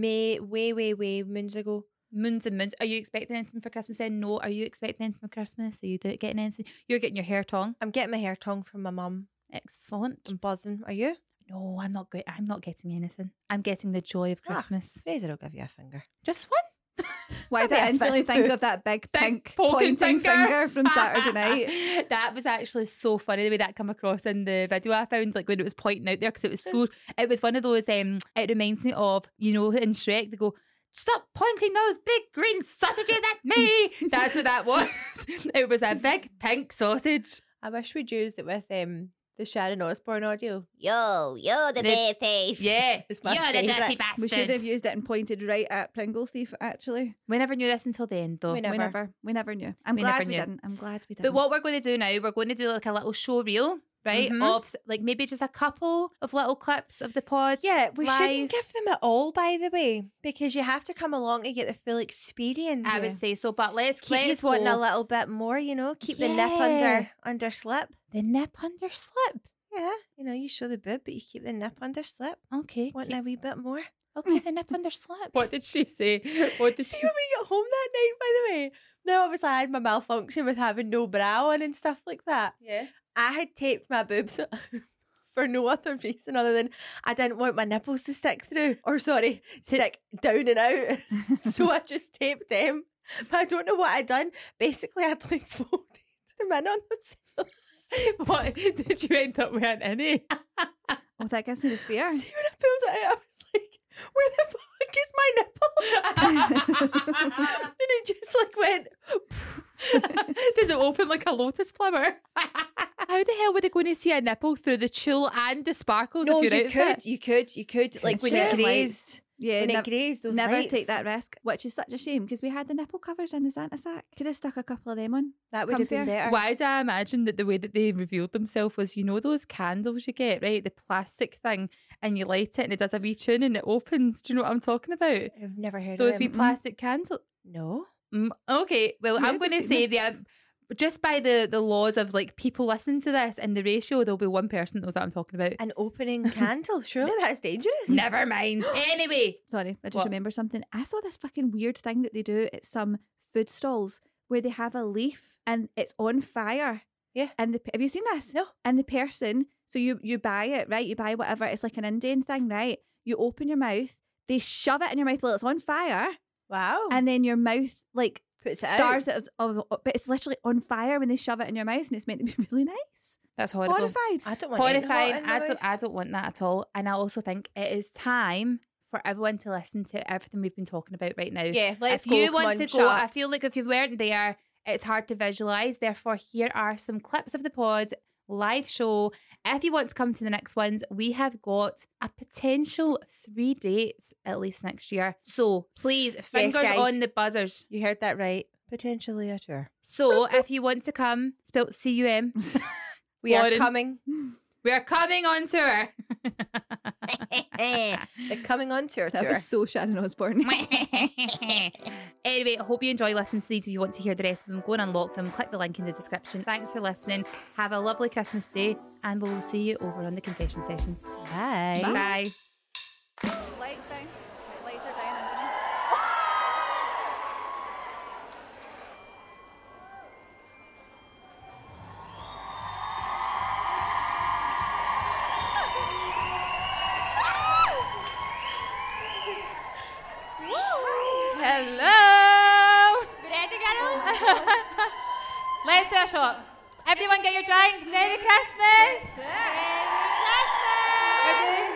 way moons ago. Moons and moons. Are you expecting anything for Christmas then? No. Are you expecting anything for Christmas? Are you getting anything? You're getting your hair tongue. I'm getting my hair tongue from my mum. Excellent. I'm buzzing. Are you? No, I'm not good. I'm not getting anything. I'm getting the joy of Christmas. Fraser will give you a finger. Just one. Why did I instantly think of that big pink poking pointing finger from Saturday night? That was actually so funny the way that come across in the video I found, like when it was pointing out there, because it was so. It was one of those. It reminds me of, you know, in Shrek they go, "Stop pointing those big green sausages at me." That's what that was. It was a big pink sausage. I wish we'd used it with the Sharon Osbourne audio. Yo, the bear thief. Yeah, It's my you're the favourite. dirty bastard. We should have used it and pointed right at Pringle Thief, actually. We never knew this until the end, though. We never. We never knew. I'm We glad never we knew. didn't. I'm glad we didn't. But what we're going to do now, we're going to do like a little show reel, right? Mhm. Of like maybe just a couple of little clips of the pod. Yeah, we live. shouldn't give them it all, by the way, because you have to come along to get the full experience. I would say so, but let's Keep you let's wanting go. a little bit more, you know. Keep the nip Yeah. under slip. The nip under slip. Yeah, you know, you show the boob, but you keep the nip under slip. Okay. Wanting a wee bit more. Okay, the nip under slip. What did she say? What did See she? when we got home that night, by the way. Now, obviously, I had my malfunction with having no bra on and stuff like that. Yeah. I had taped my boobs for no other reason other than I didn't want my nipples to stick through. Or, sorry, stick down and out. So I just taped them. But I don't know what I'd done. Basically, I'd like folded them in on themselves. What did you end up with any? Oh, that gives me the fear. See, when I pulled it out, I was like, where the fuck is my nipple? And it just like went. Does it open like a lotus flower? How the hell were they going to see a nipple through the tulle and the sparkles No, of your you outfit? could. Like when you? it grazed. Yeah, When it grazed, those never lights. take that risk, which is such a shame because we had the nipple covers in the Santa sack. Could have stuck a couple of them on. That would have been Comfier. better. Why do I imagine that the way that they revealed themselves was, you know, those candles you get, right? The plastic thing, and you light it and it does a wee tune and it opens. Do you know what I'm talking about? I've never heard Those of wee them. plastic candles. No. Okay, well, I'm Never going to seen say them. just by the laws of like people listening to this and the ratio, there'll be one person that knows what I'm talking about. An opening candle. Surely that's dangerous. Never mind. Anyway, Sorry, I just What? remember something. I saw this fucking weird thing that they do at some food stalls where they have a leaf and it's on fire. Yeah. And have you seen this? No. And the person, so you buy it, right? You buy whatever. It's like an Indian thing, right? You open your mouth, they shove it in your mouth while it's on fire, Wow. and then your mouth like puts it stars out. it but it's literally on fire when they shove it in your mouth, and it's meant to be really nice. that's horrible. Horrified. I don't want anything hot Horrifying. in my mouth. I don't want that at all. And I also think it is time for everyone to listen to everything we've been talking about right now. Yeah, let's if go. you Come want on, to shut go, up. I feel like if you weren't there, it's hard to visualize. Therefore, here are some clips of the pod live show. If you want to come to the next ones, we have got a potential 3 dates at least next year. So please, fingers guys. on the buzzers. You heard that right. Potentially a tour. So if you want to come, spelt C-U-M, We are Lauren. coming. we are coming on tour. They're coming on tour. That was so Sharon Osbourne. Anyway, I hope you enjoy listening to these. If you want to hear the rest of them, go and unlock them. Click the link in the description. Thanks for listening. Have a lovely Christmas day, and we'll see you over on the confession sessions. Bye. Bye. Lights down. Lights are down. Hello. Ready, girls? Let's do a shot. Everyone get your drink. Merry Christmas. Ready?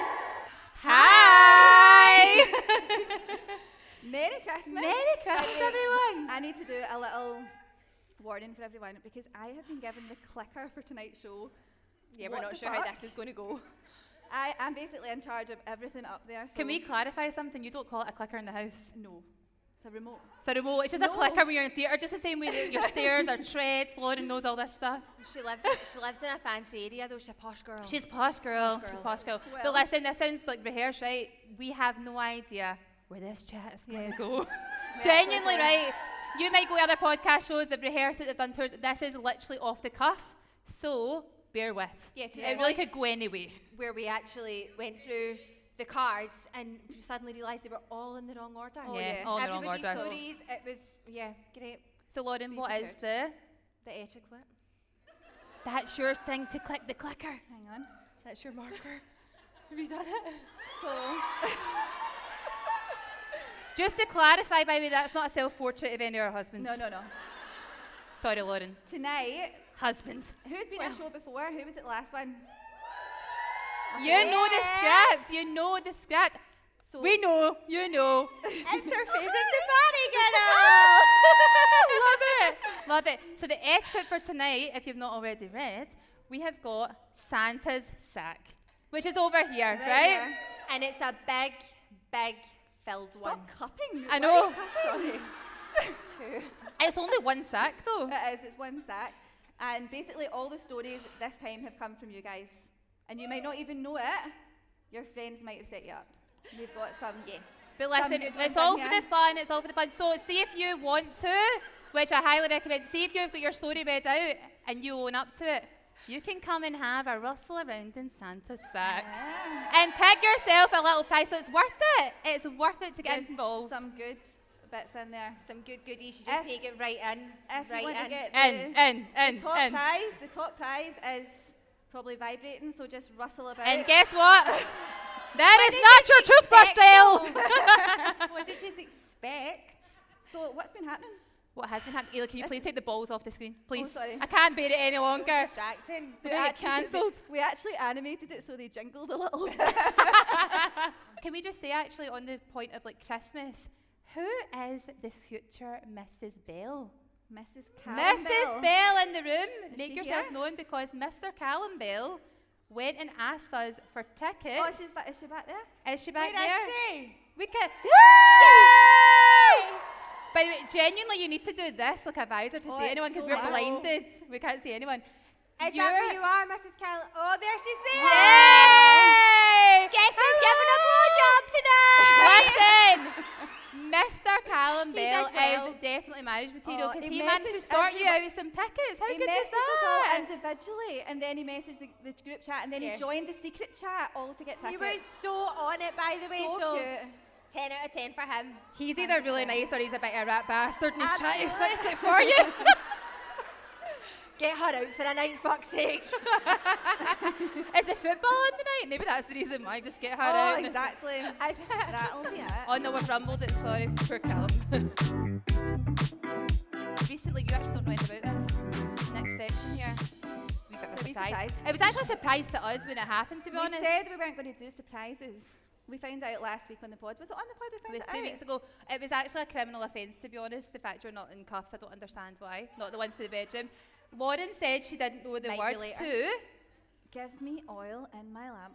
Hi. Merry Christmas. Merry Christmas, everyone. I need to do a little warning for everyone because I have been given the clicker for tonight's show. Yeah, What we're not the sure how fuck? this is going to go. I'm basically in charge of everything up there. So Can we clarify something? You don't call it a clicker in the house. No, it's a remote. It's a remote. It's just a No. clicker when you're in theatre, just the same way that your stairs are treads. Lauren knows all this stuff. She lives in a fancy area though. She's a posh girl. She's posh girl. Posh She's girl. posh girl. Well- But listen, this sounds like rehearsed, right? We have no idea where this chat is going to go. Genuinely, right? You might go to other podcast shows that rehearse it, they've done tours. This is literally off the cuff. So bear with. Yeah, to It really could go anyway. where we actually went through the cards and we suddenly realised they were all in the wrong order. Oh, Yeah, yeah. all in the wrong Everybody's order. stories, it was, yeah, great. So Lauren, Be what is the? The etiquette. That's your thing to click the clicker. Hang on. That's your marker. Have you done it? So, Just to clarify, by the way, that's not a self-portrait of any of our husbands. no. Sorry, Lauren. Tonight, Husband. who's been on a show before? Who was it the last one? You know the script. You know the script. So We know. You know. It's our favourite safari girl. Love it. Love it. So the etiquette for tonight, if you've not already read, we have got Santa's sack, which is over here, right? here. And it's a big, big filled one. Stop cupping. I know. Sorry. Two. It's only one sack, though. It is. It's one sack. And basically all the stories this time have come from you guys. And you might not even know it. Your friends might have set you up. We've got some, yes. But some listen, good ones it's all in for here. the fun. It's all for the fun. So see if you want to, which I highly recommend, see if you've got your story read out and you own up to it. You can come and have a rustle around in Santa's sack. And pick yourself a little prize. So it's worth it. It's worth it to get There's involved. some good bits in there. Some good goodies. You just If- take it right in. If you right want to in. get In. the top prize is probably vibrating, so just rustle about. And guess what? That is not your toothbrush tail. What did you expect? So what's been happening? What has been happening? Ayla, can you please take the balls off the screen? Please. sorry. I can't bear it any longer. Distracting. They get cancelled. We actually animated it so they jingled a little bit. Can we just say, actually, on the point of like Christmas, who is the future Mrs. Bell? Mrs. Callum Mrs. Bell in the room. Is Make she yourself here? known because Mr. Callum Bell went and asked us for tickets. Oh, is she back there? Is she back Where there? is she? We can. By the way, genuinely, you need to do this like a visor to Oh, see it's anyone because so we're low. blinded. We can't see anyone. Is that where you are, Mrs. Cal? Oh, there she's there. Yay! Guess who's giving a blowjob tonight? Listen, Mr. Callum He Bell did well. is definitely marriage material Oh, because he he managed to messaged sort you everyone- out some tickets. How He good is messaged us all that? individually, and then he messaged the group chat, and then Yeah. he joined the secret chat all to get He tickets. was so on it, by the way. so cute. 10 out of 10 for him. He's either really nice or he's a bit of a rat bastard and he's trying to fix Absolutely. it for you. Get her out for a night, fuck's sake. Is the football on the night? Maybe that's the reason why. Just get her Oh, out. exactly. That'll be it. Oh no, we've rumbled it. Sorry, poor Callum. Recently, you actually don't know anything about this. Next section here. It's a wee bit of a It's a wee surprise. surprise. It was actually a surprise to us when it happened, to be We honest. said we weren't going to do surprises. We found out last week on the pod. Was it on the pod we It found was it 2 out? weeks ago. It was actually a criminal offence, to be honest. The fact you're not in cuffs, I don't understand why. Not the ones for the bedroom. Lauren said she didn't know the Might be words later. to. Give me oil in my lamp.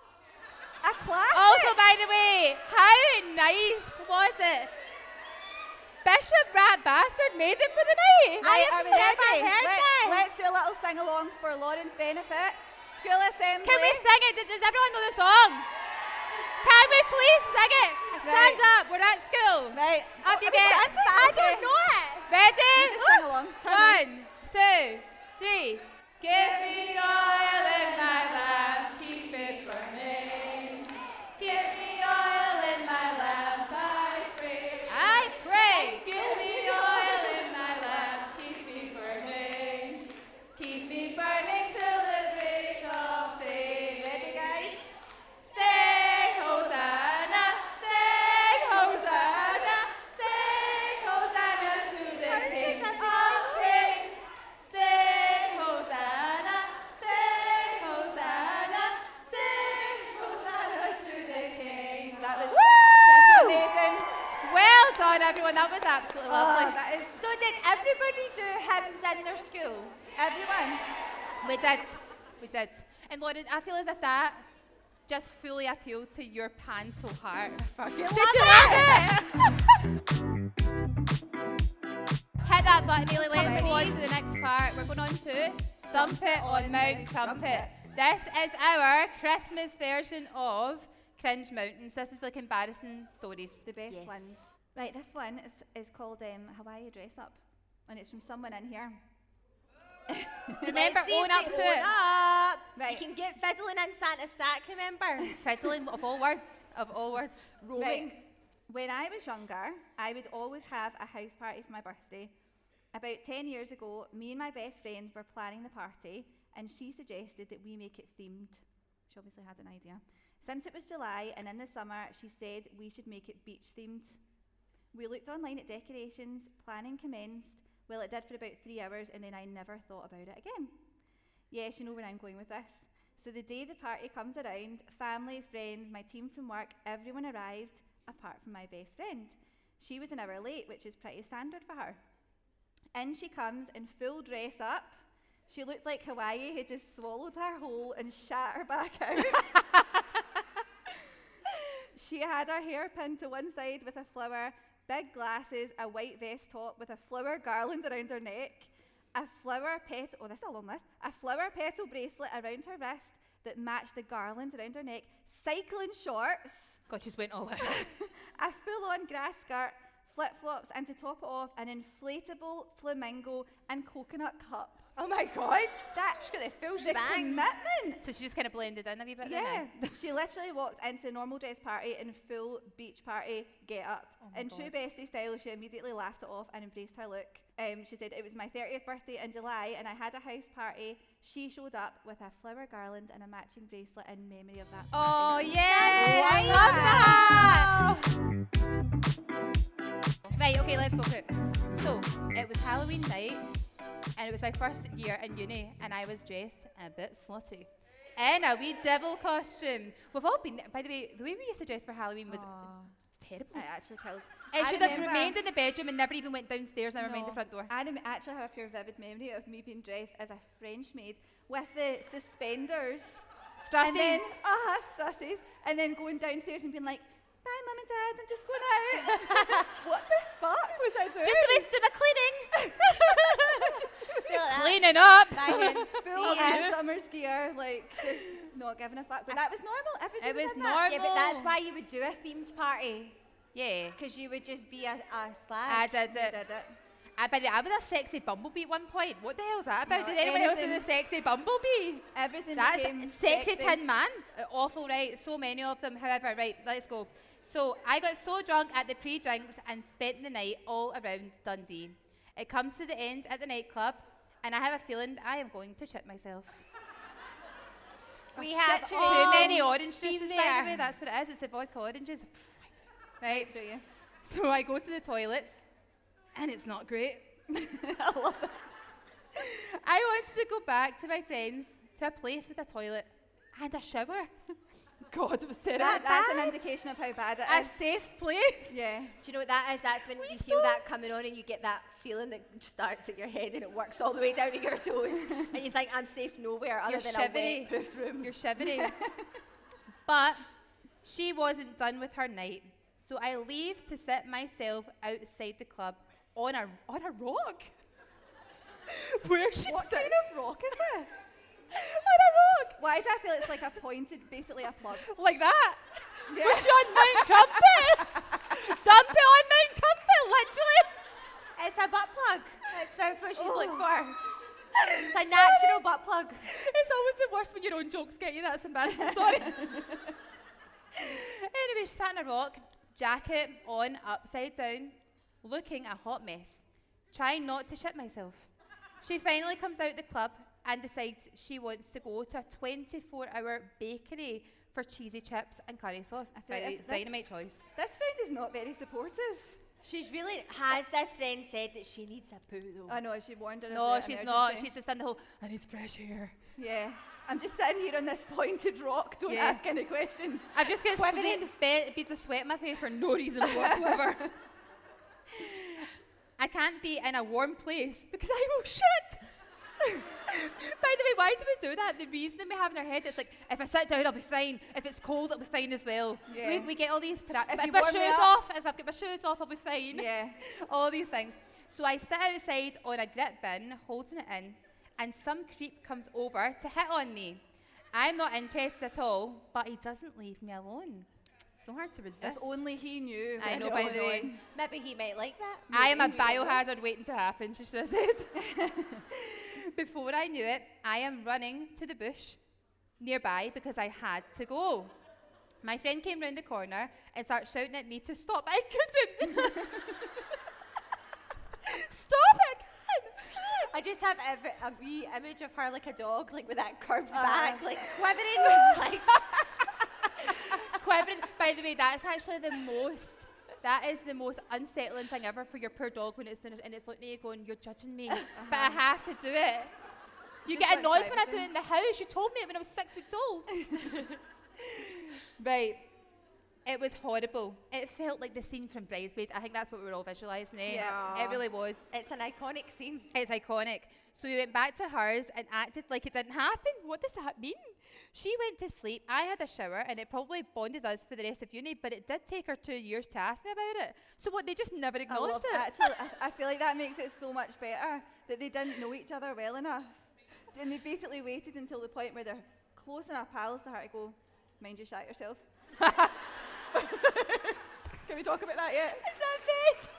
A classic. Also, by the way, how nice was it? Bishop Rat Bastard made it for the night. Right, are we never ready? heard this. Let's do a little sing along for Lauren's benefit. School assembly. Can we sing it? Does everyone know the song? Can we please sing it? Stand up. We're at school. Right. Up you Are we get. standing? I Okay. don't know it. Ready? Just sing along. Turn in. 1, 2, 3. Give me oil in my lamp, keep it burning. Give me oil in my lamp, I pray. I pray. Give me oil in my lamp, keep me burning. Keep me burning till the break of day. Ready, guys? Sing Hosanna, sing Hosanna, sing Hosanna to the King of Kings. Sing Hosanna, sing Hosanna, sing Hosanna to the King. That was Woo! amazing. Well done, everyone. That was absolutely lovely. Oh, that is So did everybody do hymns in their school? everyone. We did. We did. And Lauren, I feel as if that just fully appealed to your panto heart. Fucking Did you love it? Hit that button, Ailey. Let's go on to the next part. We're going on to Dump It on Mount Crumpet. This is our Christmas version of Cringe Mountains. This is like embarrassing stories. The best Yes. ones. Right, this one is called Hawaii Dress Up, and it's from someone in here. Remember, Let's see own if up they to own it. up. Right. You can get fiddling in Santa's sack, remember? Fiddling of all words. Of all words. Right. When I was younger, I would always have a house party for my birthday. About 10 years ago, me and my best friend were planning the party, and she suggested that we make it themed. She obviously had an idea. Since it was July and in the summer, she said we should make it beach themed. We looked online at decorations, planning commenced. Well, it did for about 3 hours, and then I never thought about it again. Yes, you know where I'm going with this. So the day the party comes around, family, friends, my team from work, everyone arrived, apart from my best friend. She was an hour late, which is pretty standard for her. In she comes in full dress up. She looked like Hawaii had just swallowed her whole and shat her back out. She had her hair pinned to one side with a flower, big glasses, a white vest top with a flower garland around her neck, a flower petal, oh, this is a long list, a flower petal bracelet around her wrist that matched the garland around her neck, cycling shorts, God, she's went all out. a full-on grass skirt, flip-flops, and to top it off, an inflatable flamingo and coconut cup. Oh my God. She's got the full the shebang. commitment. So she just kind of blended in a wee bit Yeah, then. she literally walked into the normal dress party in full beach party get up. In true bestie style, she immediately laughed it off and embraced her look. She said, it was my 30th birthday in July and I had a house party. She showed up with a flower garland and a matching bracelet in memory of that Oh, party. yeah! I love that! Right, okay, let's go through it. So, it was Halloween night, and it was my first year in uni, and I was dressed a bit slutty. In a wee devil costume. We've all been, by the way, the way we used to dress for Halloween was terrible. It actually kills. It I should have remember- remained in the bedroom and never even went downstairs, never mind the No. front door. I actually have a pure vivid memory of me being dressed as a French maid with the suspenders. And then, Strassies. strassies. And then going downstairs and being like, bye, Mum and Dad, I'm just going out. What the fuck was I doing? Just the rest of my cleaning. Feel that. Cleaning up. Full on summer's gear, like, just not giving a fuck. But that was normal. Everything It was in that. normal. Yeah, but that's why you would do a themed party. Yeah. Because you would just be a I slag. did We it. did it. By the way, I was a sexy bumblebee at one point. What the hell's that about? No, Did anyone else do the anything- sexy bumblebee? Everything That's became sexy tin man. Awful, right? So many of them. However, right, let's go. So I got so drunk at the pre-drinks and spent the night all around Dundee. It comes to the end at the nightclub, and I have a feeling I am going to shit myself. We have shit you Too many orange been juices, by there. the way. That's what it is. It's the vodka oranges. Right. through you. So I go to the toilets, and it's not great. I love that. I wanted to go back to my friends to a place with a toilet and a shower. God, it was terrible. That's an indication of how bad it A is. safe place. Yeah. Do you know what that is? That's when you feel saw- that coming on and you get that feeling that starts at your head and it works all the way down to your toes. And you think, I'm safe nowhere other You're than shivery. a wet-proof room. You're shivery. But she wasn't done with her night, so I leave to sit myself outside the club on a rock. Where she What sit- kind of rock is this? on a rock Why do I feel it's like a pointed, basically a plug? like that? Yeah. Was she on Mount Crumpet? Dumpy on Mount Crumpet, literally. It's a butt plug. That's what she's looking for. It's a Sorry. natural butt plug. It's always the worst when your own jokes get you. That's embarrassing. Sorry. Anyway, she sat on a rock, jacket on, upside down, looking a hot mess, trying not to shit myself. She finally comes out the club and decides she wants to go to a 24-hour bakery for cheesy chips and curry sauce. feel By the way, like this- dynamite choice. This friend is not very supportive. She's really, has this friend said that she needs a poo though? I know, she warned her. of No, the she's not. emergency. She's just in the whole, I need fresh air. Yeah. I'm just sitting here on this pointed rock. Don't Yeah. ask any questions. I've just got Quivering. beads of sweat in my face for no reason whatsoever. I can't be in a warm place because I will shit. By the way, why do we do that? The reason we have in our head is like, if I sit down, I'll be fine. If it's cold, I'll be fine as well. Yeah. We get all these, If if you my warm me shoes up. off, if I've got my shoes off, I'll be fine. Yeah. All these things. So I sit outside on a grit bin, holding it in, and some creep comes over to hit on me. I'm not interested at all, but he doesn't leave me alone. So hard to resist. If only he knew. I what know, was by the going way. on. Maybe he might like that. I am a Maybe he will. biohazard waiting to happen, she should have said. Before I knew it, I am running to the bush nearby because I had to go. My friend came round the corner and started shouting at me to stop. I couldn't. Stop it! I just have a wee image of her like a dog, like with that curved back, like quivering, like Quivering. By the way, that's actually that is the most unsettling thing ever for your poor dog when it's finished and it's looking at you going, you're judging me, but I have to do it. You Just get like annoyed when I do everything. it in the house. You told me it when I was 6 weeks old. Right. It was horrible. It felt like the scene from Bridesmaid. I think that's what we were all visualising, eh? Yeah. It really was. It's an iconic scene. It's iconic. So we went back to hers and acted like it didn't happen. What does that mean? She went to sleep. I had a shower, and it probably bonded us for the rest of uni, but it did take her 2 years to ask me about it. So what, they just never I acknowledged love, it? actually, I feel like that makes it so much better that they didn't know each other well enough. And they basically waited until the point where they're close enough pals to her to go, mind you shat yourself. Can we talk about that yet? Is that face?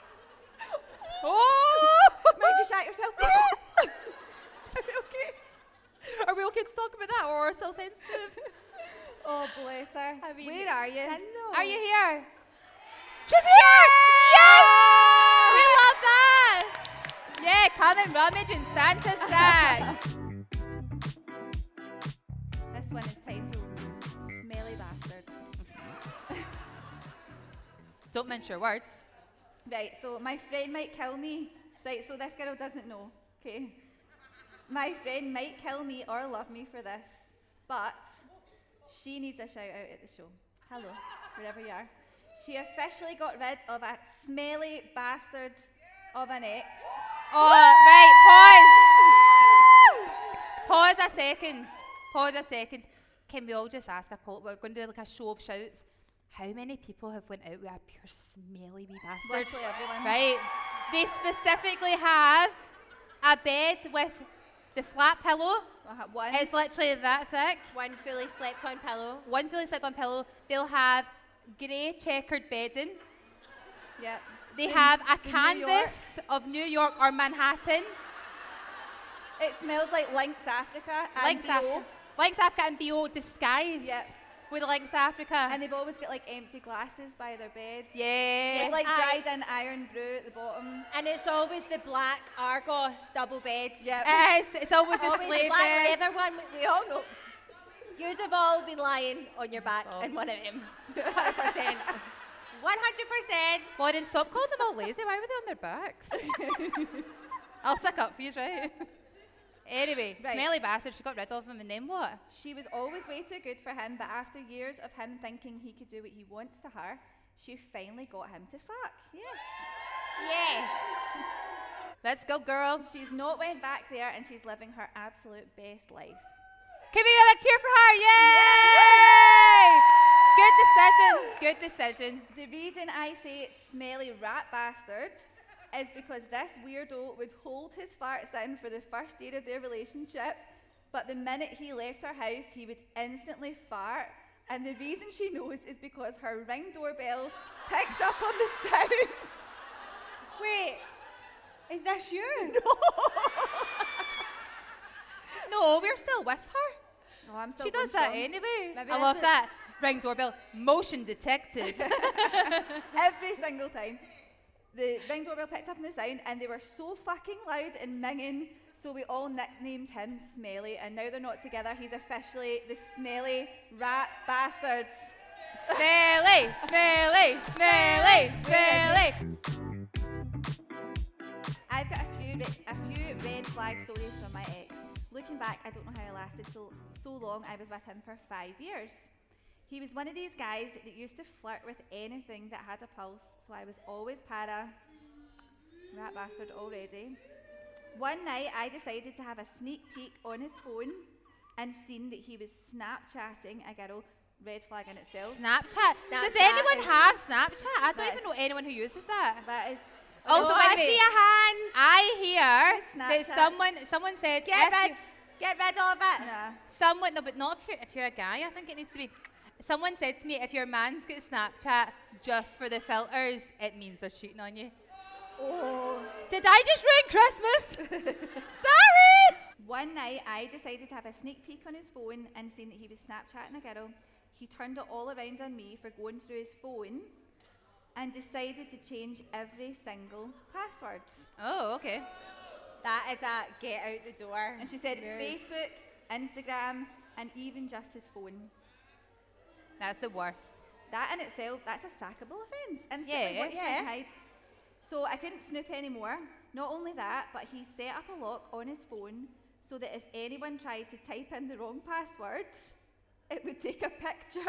Oh! Mind you shat yourself. Are we okay? Are we okay to talk about that, or are we still sensitive? Oh, bless her. I mean, Where are you? Are you here? She's here! Yes! We love that! Yeah, come and rummage in Santa's sack. This one is titled Smelly Bastard. Don't mince your words. Right, so my friend might kill me. Right, so this girl doesn't know, okay? My friend might kill me or love me for this, but she needs a shout out at the show. Hello, wherever you are. She officially got rid of a smelly bastard of an ex. Oh, right, pause. Pause a second. Pause a second. Can we all just ask we're going to do like a show of shouts. How many people have went out with a pure smelly wee bastard? Literally everyone. Right. They specifically have a bed with the flat pillow. One. It's literally that thick. One fully slept on pillow. One fully slept on pillow. They'll have grey checkered bedding. Yep. They In- have a in New canvas of New York or Manhattan. It smells like Lynx Africa and Lynx BO. Africa. Lynx Africa and BO disguised Yep. with Lynx Africa. And they've always got like empty glasses by their bed. yeah. With like Aye. dried in iron brew at the bottom. And it's always the black Argos double beds. Yep. It's always the Always the slave black bed. leather one. We all know. Yous have all been lying on your back Oh. in one of them. 100%. 100%. Lauren, stop calling them all lazy. Why were they on their backs? I'll stick up for you, right? Anyway, Right. smelly bastard, she got rid of him, and then what? She was always way too good for him, but after years of him thinking he could do what he wants to her, she finally got him to fuck. Yes. Yes. Let's go, girl. She's not went back there and she's living her absolute best life. Can we get a cheer for her? Yay! Good decision. Good decision. The reason I say smelly rat bastard is because this weirdo would hold his farts in for the first year of their relationship, but the minute he left her house, he would instantly fart. And the reason she knows is because her Ring doorbell picked up on the sound. Wait. Is this you? No, we're still with her. Oh, I'm still She going does that strong. anyway. Maybe I I love should- that. Ring doorbell, motion detected. Every single time. The Ring doorbell picked up on the sound and they were so fucking loud and minging, so we all nicknamed him Smelly, and now they're not together. He's officially the smelly rat bastard. Smelly, smelly, smelly, smelly. I've got a few red flag stories from my ex. Looking back, I don't know how I lasted so long. I was with him for 5 years. He was one of these guys that used to flirt with anything that had a pulse, so I was always para. Rat bastard already. One night, I decided to have a sneak peek on his phone and seen that he was Snapchatting a girl. Red flag in itself. Snapchat. Does Snapchat anyone is- have Snapchat? I don't That's- even know anyone who uses that. That is. Also, Oh, by I the way, see a hand. I hear It's that Snapchat. someone said Get if you- rid. Get rid of it. Nah. someone no, but not if you're a guy. I think it needs to be. Someone said to me, if your man's got Snapchat just for the filters, it means they're cheating on you. Oh. Did I just ruin Christmas? Sorry. One night, I decided to have a sneak peek on his phone and seen that he was Snapchatting a girl. He turned it all around on me for going through his phone and decided to change every single password. Oh, okay. That is a get out the door. And she said move. Facebook, Instagram, and even just his phone. That's the worst. that in itself, that's a sackable offence. Instantly, Yeah, what are you yeah. trying to hide? So I couldn't snoop anymore. Not only that, but he set up a lock on his phone so that if anyone tried to type in the wrong password, it would take a picture.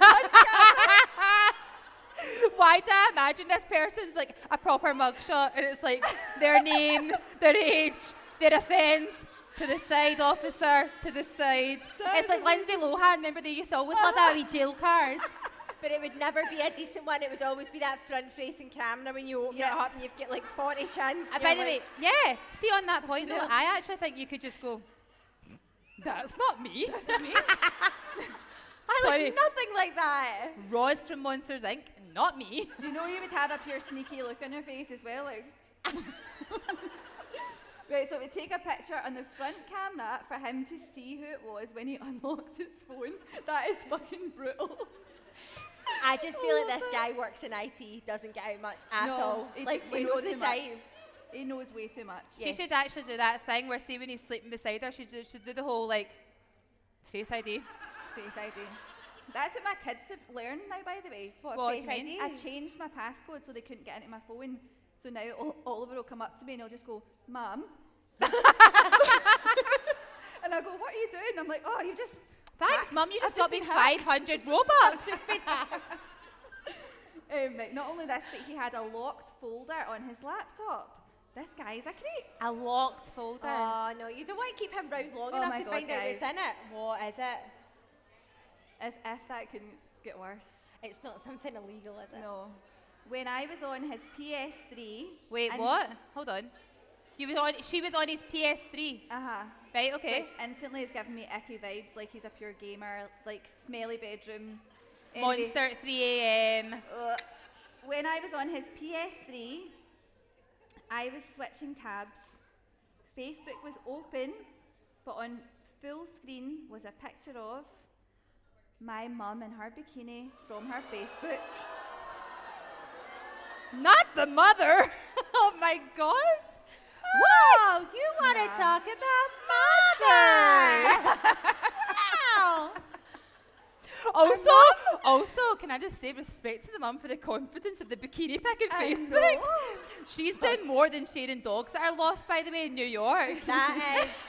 Why do I imagine this person's like a proper mugshot and it's like their name, their age, their offence, to the side, officer, to the side. It's like Lindsay Lohan, remember they used to always love that wee jail card? But it would never be a decent one. It would always be that front-facing camera when you open it up and you've got like 40 chins. By the way, yeah, see on that point though, I actually think you could just go, that's not me. That's me. I Sorry. like nothing like that. Roz from Monsters Inc., not me. You know you would have a pure sneaky look on your face as well, like. Right, so it would take a picture on the front camera for him to see who it was when he unlocks his phone. That is fucking brutal. I just feel like this guy works in IT, doesn't get out much at No, all. he Like, just- we he know knows the too much. type. He knows way too much. She should actually do that thing where, see, when he's sleeping beside her, she should do the whole, like, Face ID. Face ID. That's what my kids have learned now, by the way. What do Face you mean? I changed my passcode so they couldn't get into my phone. So now Oliver will come up to me and he'll just go, Mum. And I go, what are you doing? I'm like, oh, you just... Thanks, Mum, you just I've got just me been hacked. 500 Robux. Right, not only this, but he had a locked folder on his laptop. This guy's a creep. A locked folder. Oh, no, you don't want to keep him round long Oh enough my to God, find out what's guys. in it. What is it? As if that couldn't get worse. It's not something illegal, is it? No. When I was on his PS3... Wait, and- what? Hold on. She was on his PS3. Uh-huh. Right, okay. Which instantly is giving me icky vibes, like he's a pure gamer, like smelly bedroom. Anyway, Monster at 3 a.m. when I was on his PS3, I was switching tabs. Facebook was open, but on full screen was a picture of my mum in her bikini from her Facebook. Not the mother. Oh my God. Wow, you want to Yeah. talk about mother? Wow. Also, can I just say respect to the mum for the confidence of the bikini pic on I Facebook? know. She's done more than sharing dogs that are lost, by the way, in New York. That is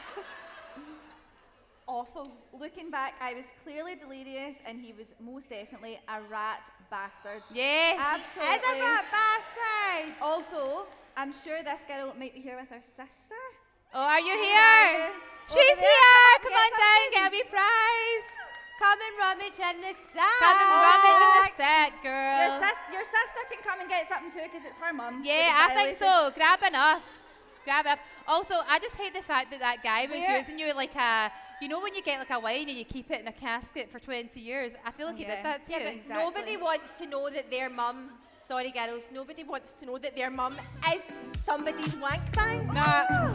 Awful. Looking back, I was clearly delirious, and he was most definitely a rat bastard. Yes. Absolutely. is a rat bastard. Also, I'm sure this girl might be here with her sister. Oh, are you here? Over She's there. here. Come Get on down, something. get a wee prize. Come and rummage in the sack. Come and rummage in the set, girl. Your sister can come and get something too because it's her mum. Yeah, I think so. Grab enough. Grab enough. Also, I just hate the fact that guy was Where- using you like a, you know when you get like a wine and you keep it in a casket for 20 years? I feel like he Yeah. did that to Yeah, you. but Exactly. nobody wants to know that their mum, sorry girls, nobody wants to know that their mum is somebody's wank bang. Nah.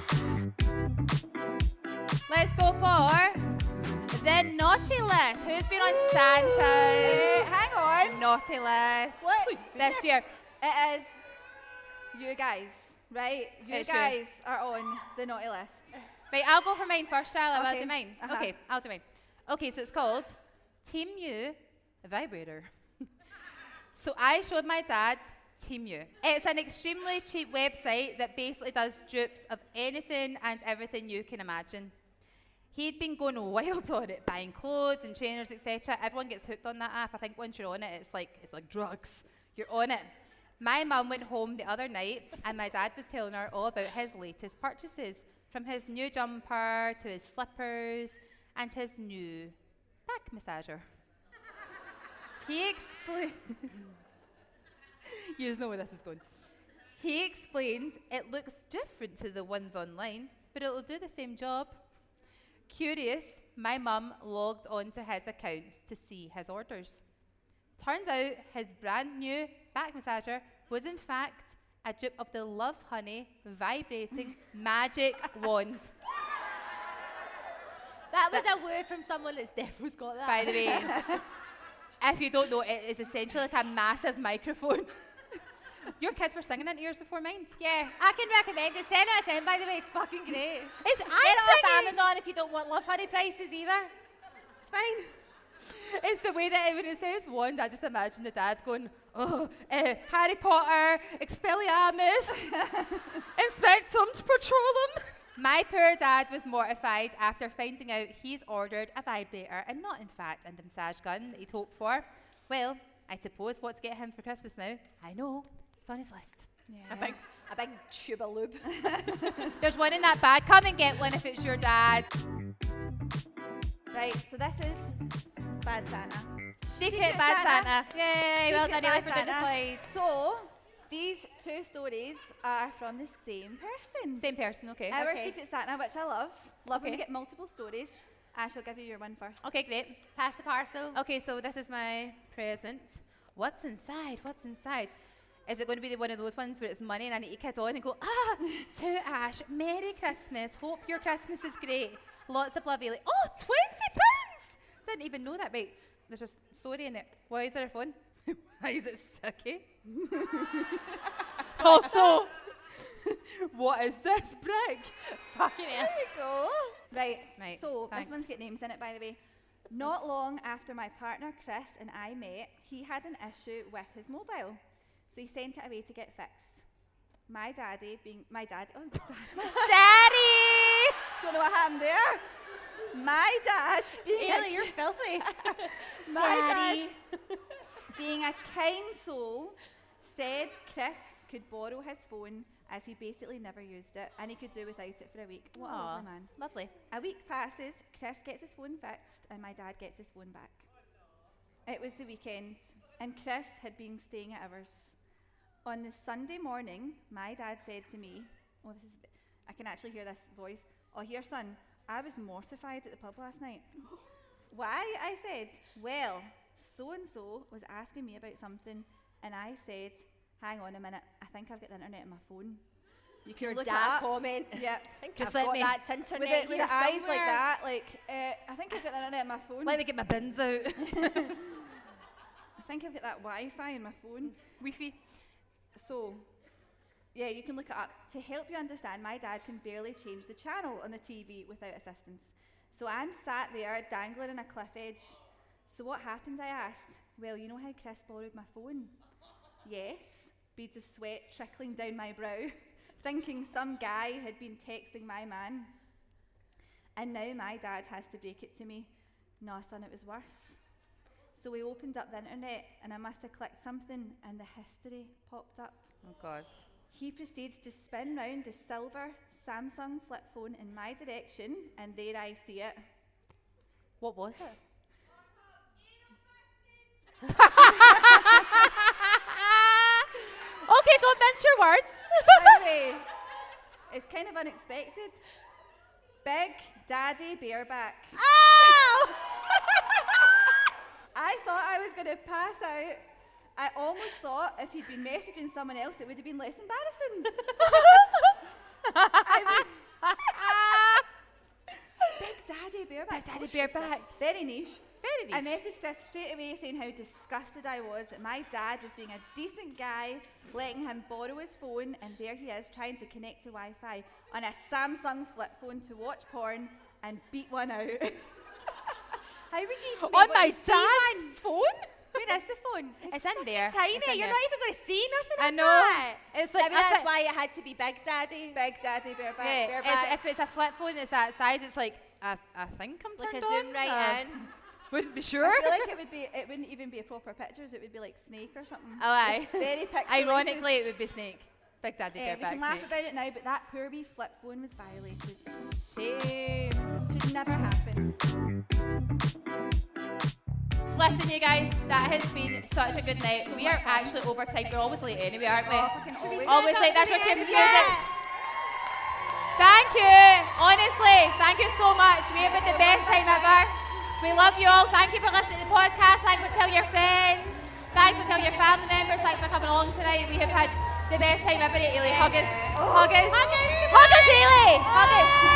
Let's go for the naughty list. Who's been on Santa's Hang on. naughty list this year? It is you guys, right? You It's you. guys are on the naughty list. Right, I'll go for mine first, shall I? I'll Okay. do mine. Uh-huh. Okay, I'll do mine. Okay, so it's called Team You Vibrator. So I showed my dad Team You. It's an extremely cheap website that basically does dupes of anything and everything you can imagine. He'd been going wild on it, buying clothes and trainers, etc. Everyone gets hooked on that app. I think once you're on it, it's like drugs. You're on it. My mum went home the other night, and my dad was telling her all about his latest purchases, from his new jumper to his slippers and his new back massager. He explained. You know where this is going. He explained it looks different to the ones online, but it'll do the same job. Curious, my mum logged onto his accounts to see his orders. Turns out his brand new back massager was in fact a dupe of the Love Honey vibrating magic wand. That was a word from someone that's definitely got that. By the way, if you don't know, it is essentially like a massive microphone. Your kids were singing into yours before mine. Yeah, I can recommend it. 10 out of 10, by the way, it's fucking great. It's Get it off Amazon if you don't want Love Honey prices either. It's fine. It's the way that when it says wand, I just imagine the dad going, Harry Potter, Expelliarmus, Inspectum Patrolum. My poor dad was mortified after finding out he's ordered a vibrator and not, in fact, a massage gun that he'd hoped for. Well, I suppose what to get him for Christmas now? I know, it's on his list. Yeah. A big tuba lube. There's one in that bag. Come and get one if it's your dad. Right, so this is Bad Santa. Secret Bad Santa. Yay, well Secret done, Ellie, Bad for doing the Santa. slide. So, these two stories are from the same person. Same person, okay. Our Okay. Secret Santa, which I love. Love when we Okay. get multiple stories. I shall give you your one first. Okay, great. Pass the parcel. Okay, so this is my present. What's inside? What's inside? Is it going to be one of those ones where it's money and I need to kid on and go, to Ash, Merry Christmas. Hope your Christmas is great. Lots of love, Ellie. Oh, £20! Didn't even know that. Right, there's a story in it. Why is there a phone? Why is it sticky? Also, what is this brick? Fucking hell. There you go. Right, Right, so thanks. this one's got names in it, by the way. Not long after my partner Chris and I met, he had an issue with his mobile. So he sent it away to get fixed. My dad, Daddy! don't know what happened there. My dad, being Haley, you're filthy. my dad, being a kind soul, said Chris could borrow his phone as he basically never used it and he could do without it for a week. What a Aw, lovely man. lovely. A week passes, Chris gets his phone fixed and my dad gets his phone back. It was the weekend and Chris had been staying at ours. On the Sunday morning, my dad said to me, I can actually hear this voice, "Oh, here son, I was mortified at the pub last night." Why? I said, "Well, so-and-so was asking me about something and I said, hang on a minute, I think I've got the internet on my phone." You can Your look it dad up. comment. Yep. I think Just I've let got me- that internet With here the eyes somewhere. like that, I think I've got the internet on my phone. Let me get my bins out. I think I've got that Wi-Fi on my phone. Wi-Fi. So, yeah, you can look it up. To help you understand, my dad can barely change the channel on the TV without assistance. So I'm sat there dangling on a cliff edge. So what happened, I asked. Well, you know how Chris borrowed my phone? Yes. Beads of sweat trickling down my brow, thinking some guy had been texting my man. And now my dad has to break it to me. No, son, it was worse. So we opened up the internet and I must have clicked something and the history popped up. Oh, God. He proceeds to spin round the silver Samsung flip phone in my direction and there I see it. What was it? Okay, don't mince your words. By the way, it's kind of unexpected. Big Daddy Bareback. Ow! I thought I was going to pass out. I almost thought if he'd been messaging someone else, it would have been less embarrassing. Big Daddy Bareback. Daddy Bareback. Very niche. Very I nice. messaged Chris straight away saying how disgusted I was that my dad was being a decent guy, letting him borrow his phone, and there he is trying to connect to Wi-Fi on a Samsung flip phone to watch porn and beat one out. How would you On my dad's phone? Where is the phone? It's in there. Tiny. It's in You're there. not even going to see nothing I on know. that. It's like Maybe I that's thi- why it had to be Big Daddy. Big Daddy Bareback. Yeah, Barebacks. if it's a flip phone, it's that size. It's like I think I'm Like turned a zoom on. right in. Wouldn't be sure. I feel like it wouldn't even be a proper pictures. It would be like Snake or something. Oh, aye. Very pixelated. Ironically, it would be Snake. Big Daddy We Bareback can laugh Snake. about it now, but that poor wee flip phone was violated. Shame. Should never happen. Listen, you guys, that has been such a good night. We are actually over time. We're always late anyway, aren't we? Fucking Always late. That's what came with music. Yes. Thank you. Honestly, thank you so much. We have had the best time ever. We love you all. Thank you for listening to the podcast. Thanks for telling your friends. Thanks for telling your family members. Thanks for coming along tonight. We have had the best time ever at Ailey. Hug us. Hug us. Hug us, Ailey. Hug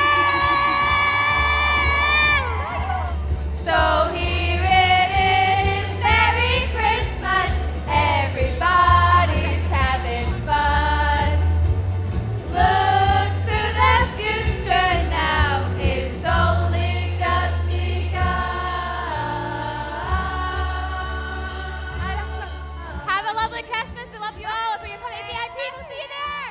us. So here it is. Merry Christmas. Everybody's having fun. Look to the future now. It's only just begun. Merry Christmas. We love you all. For your public VIP, we'll see you there.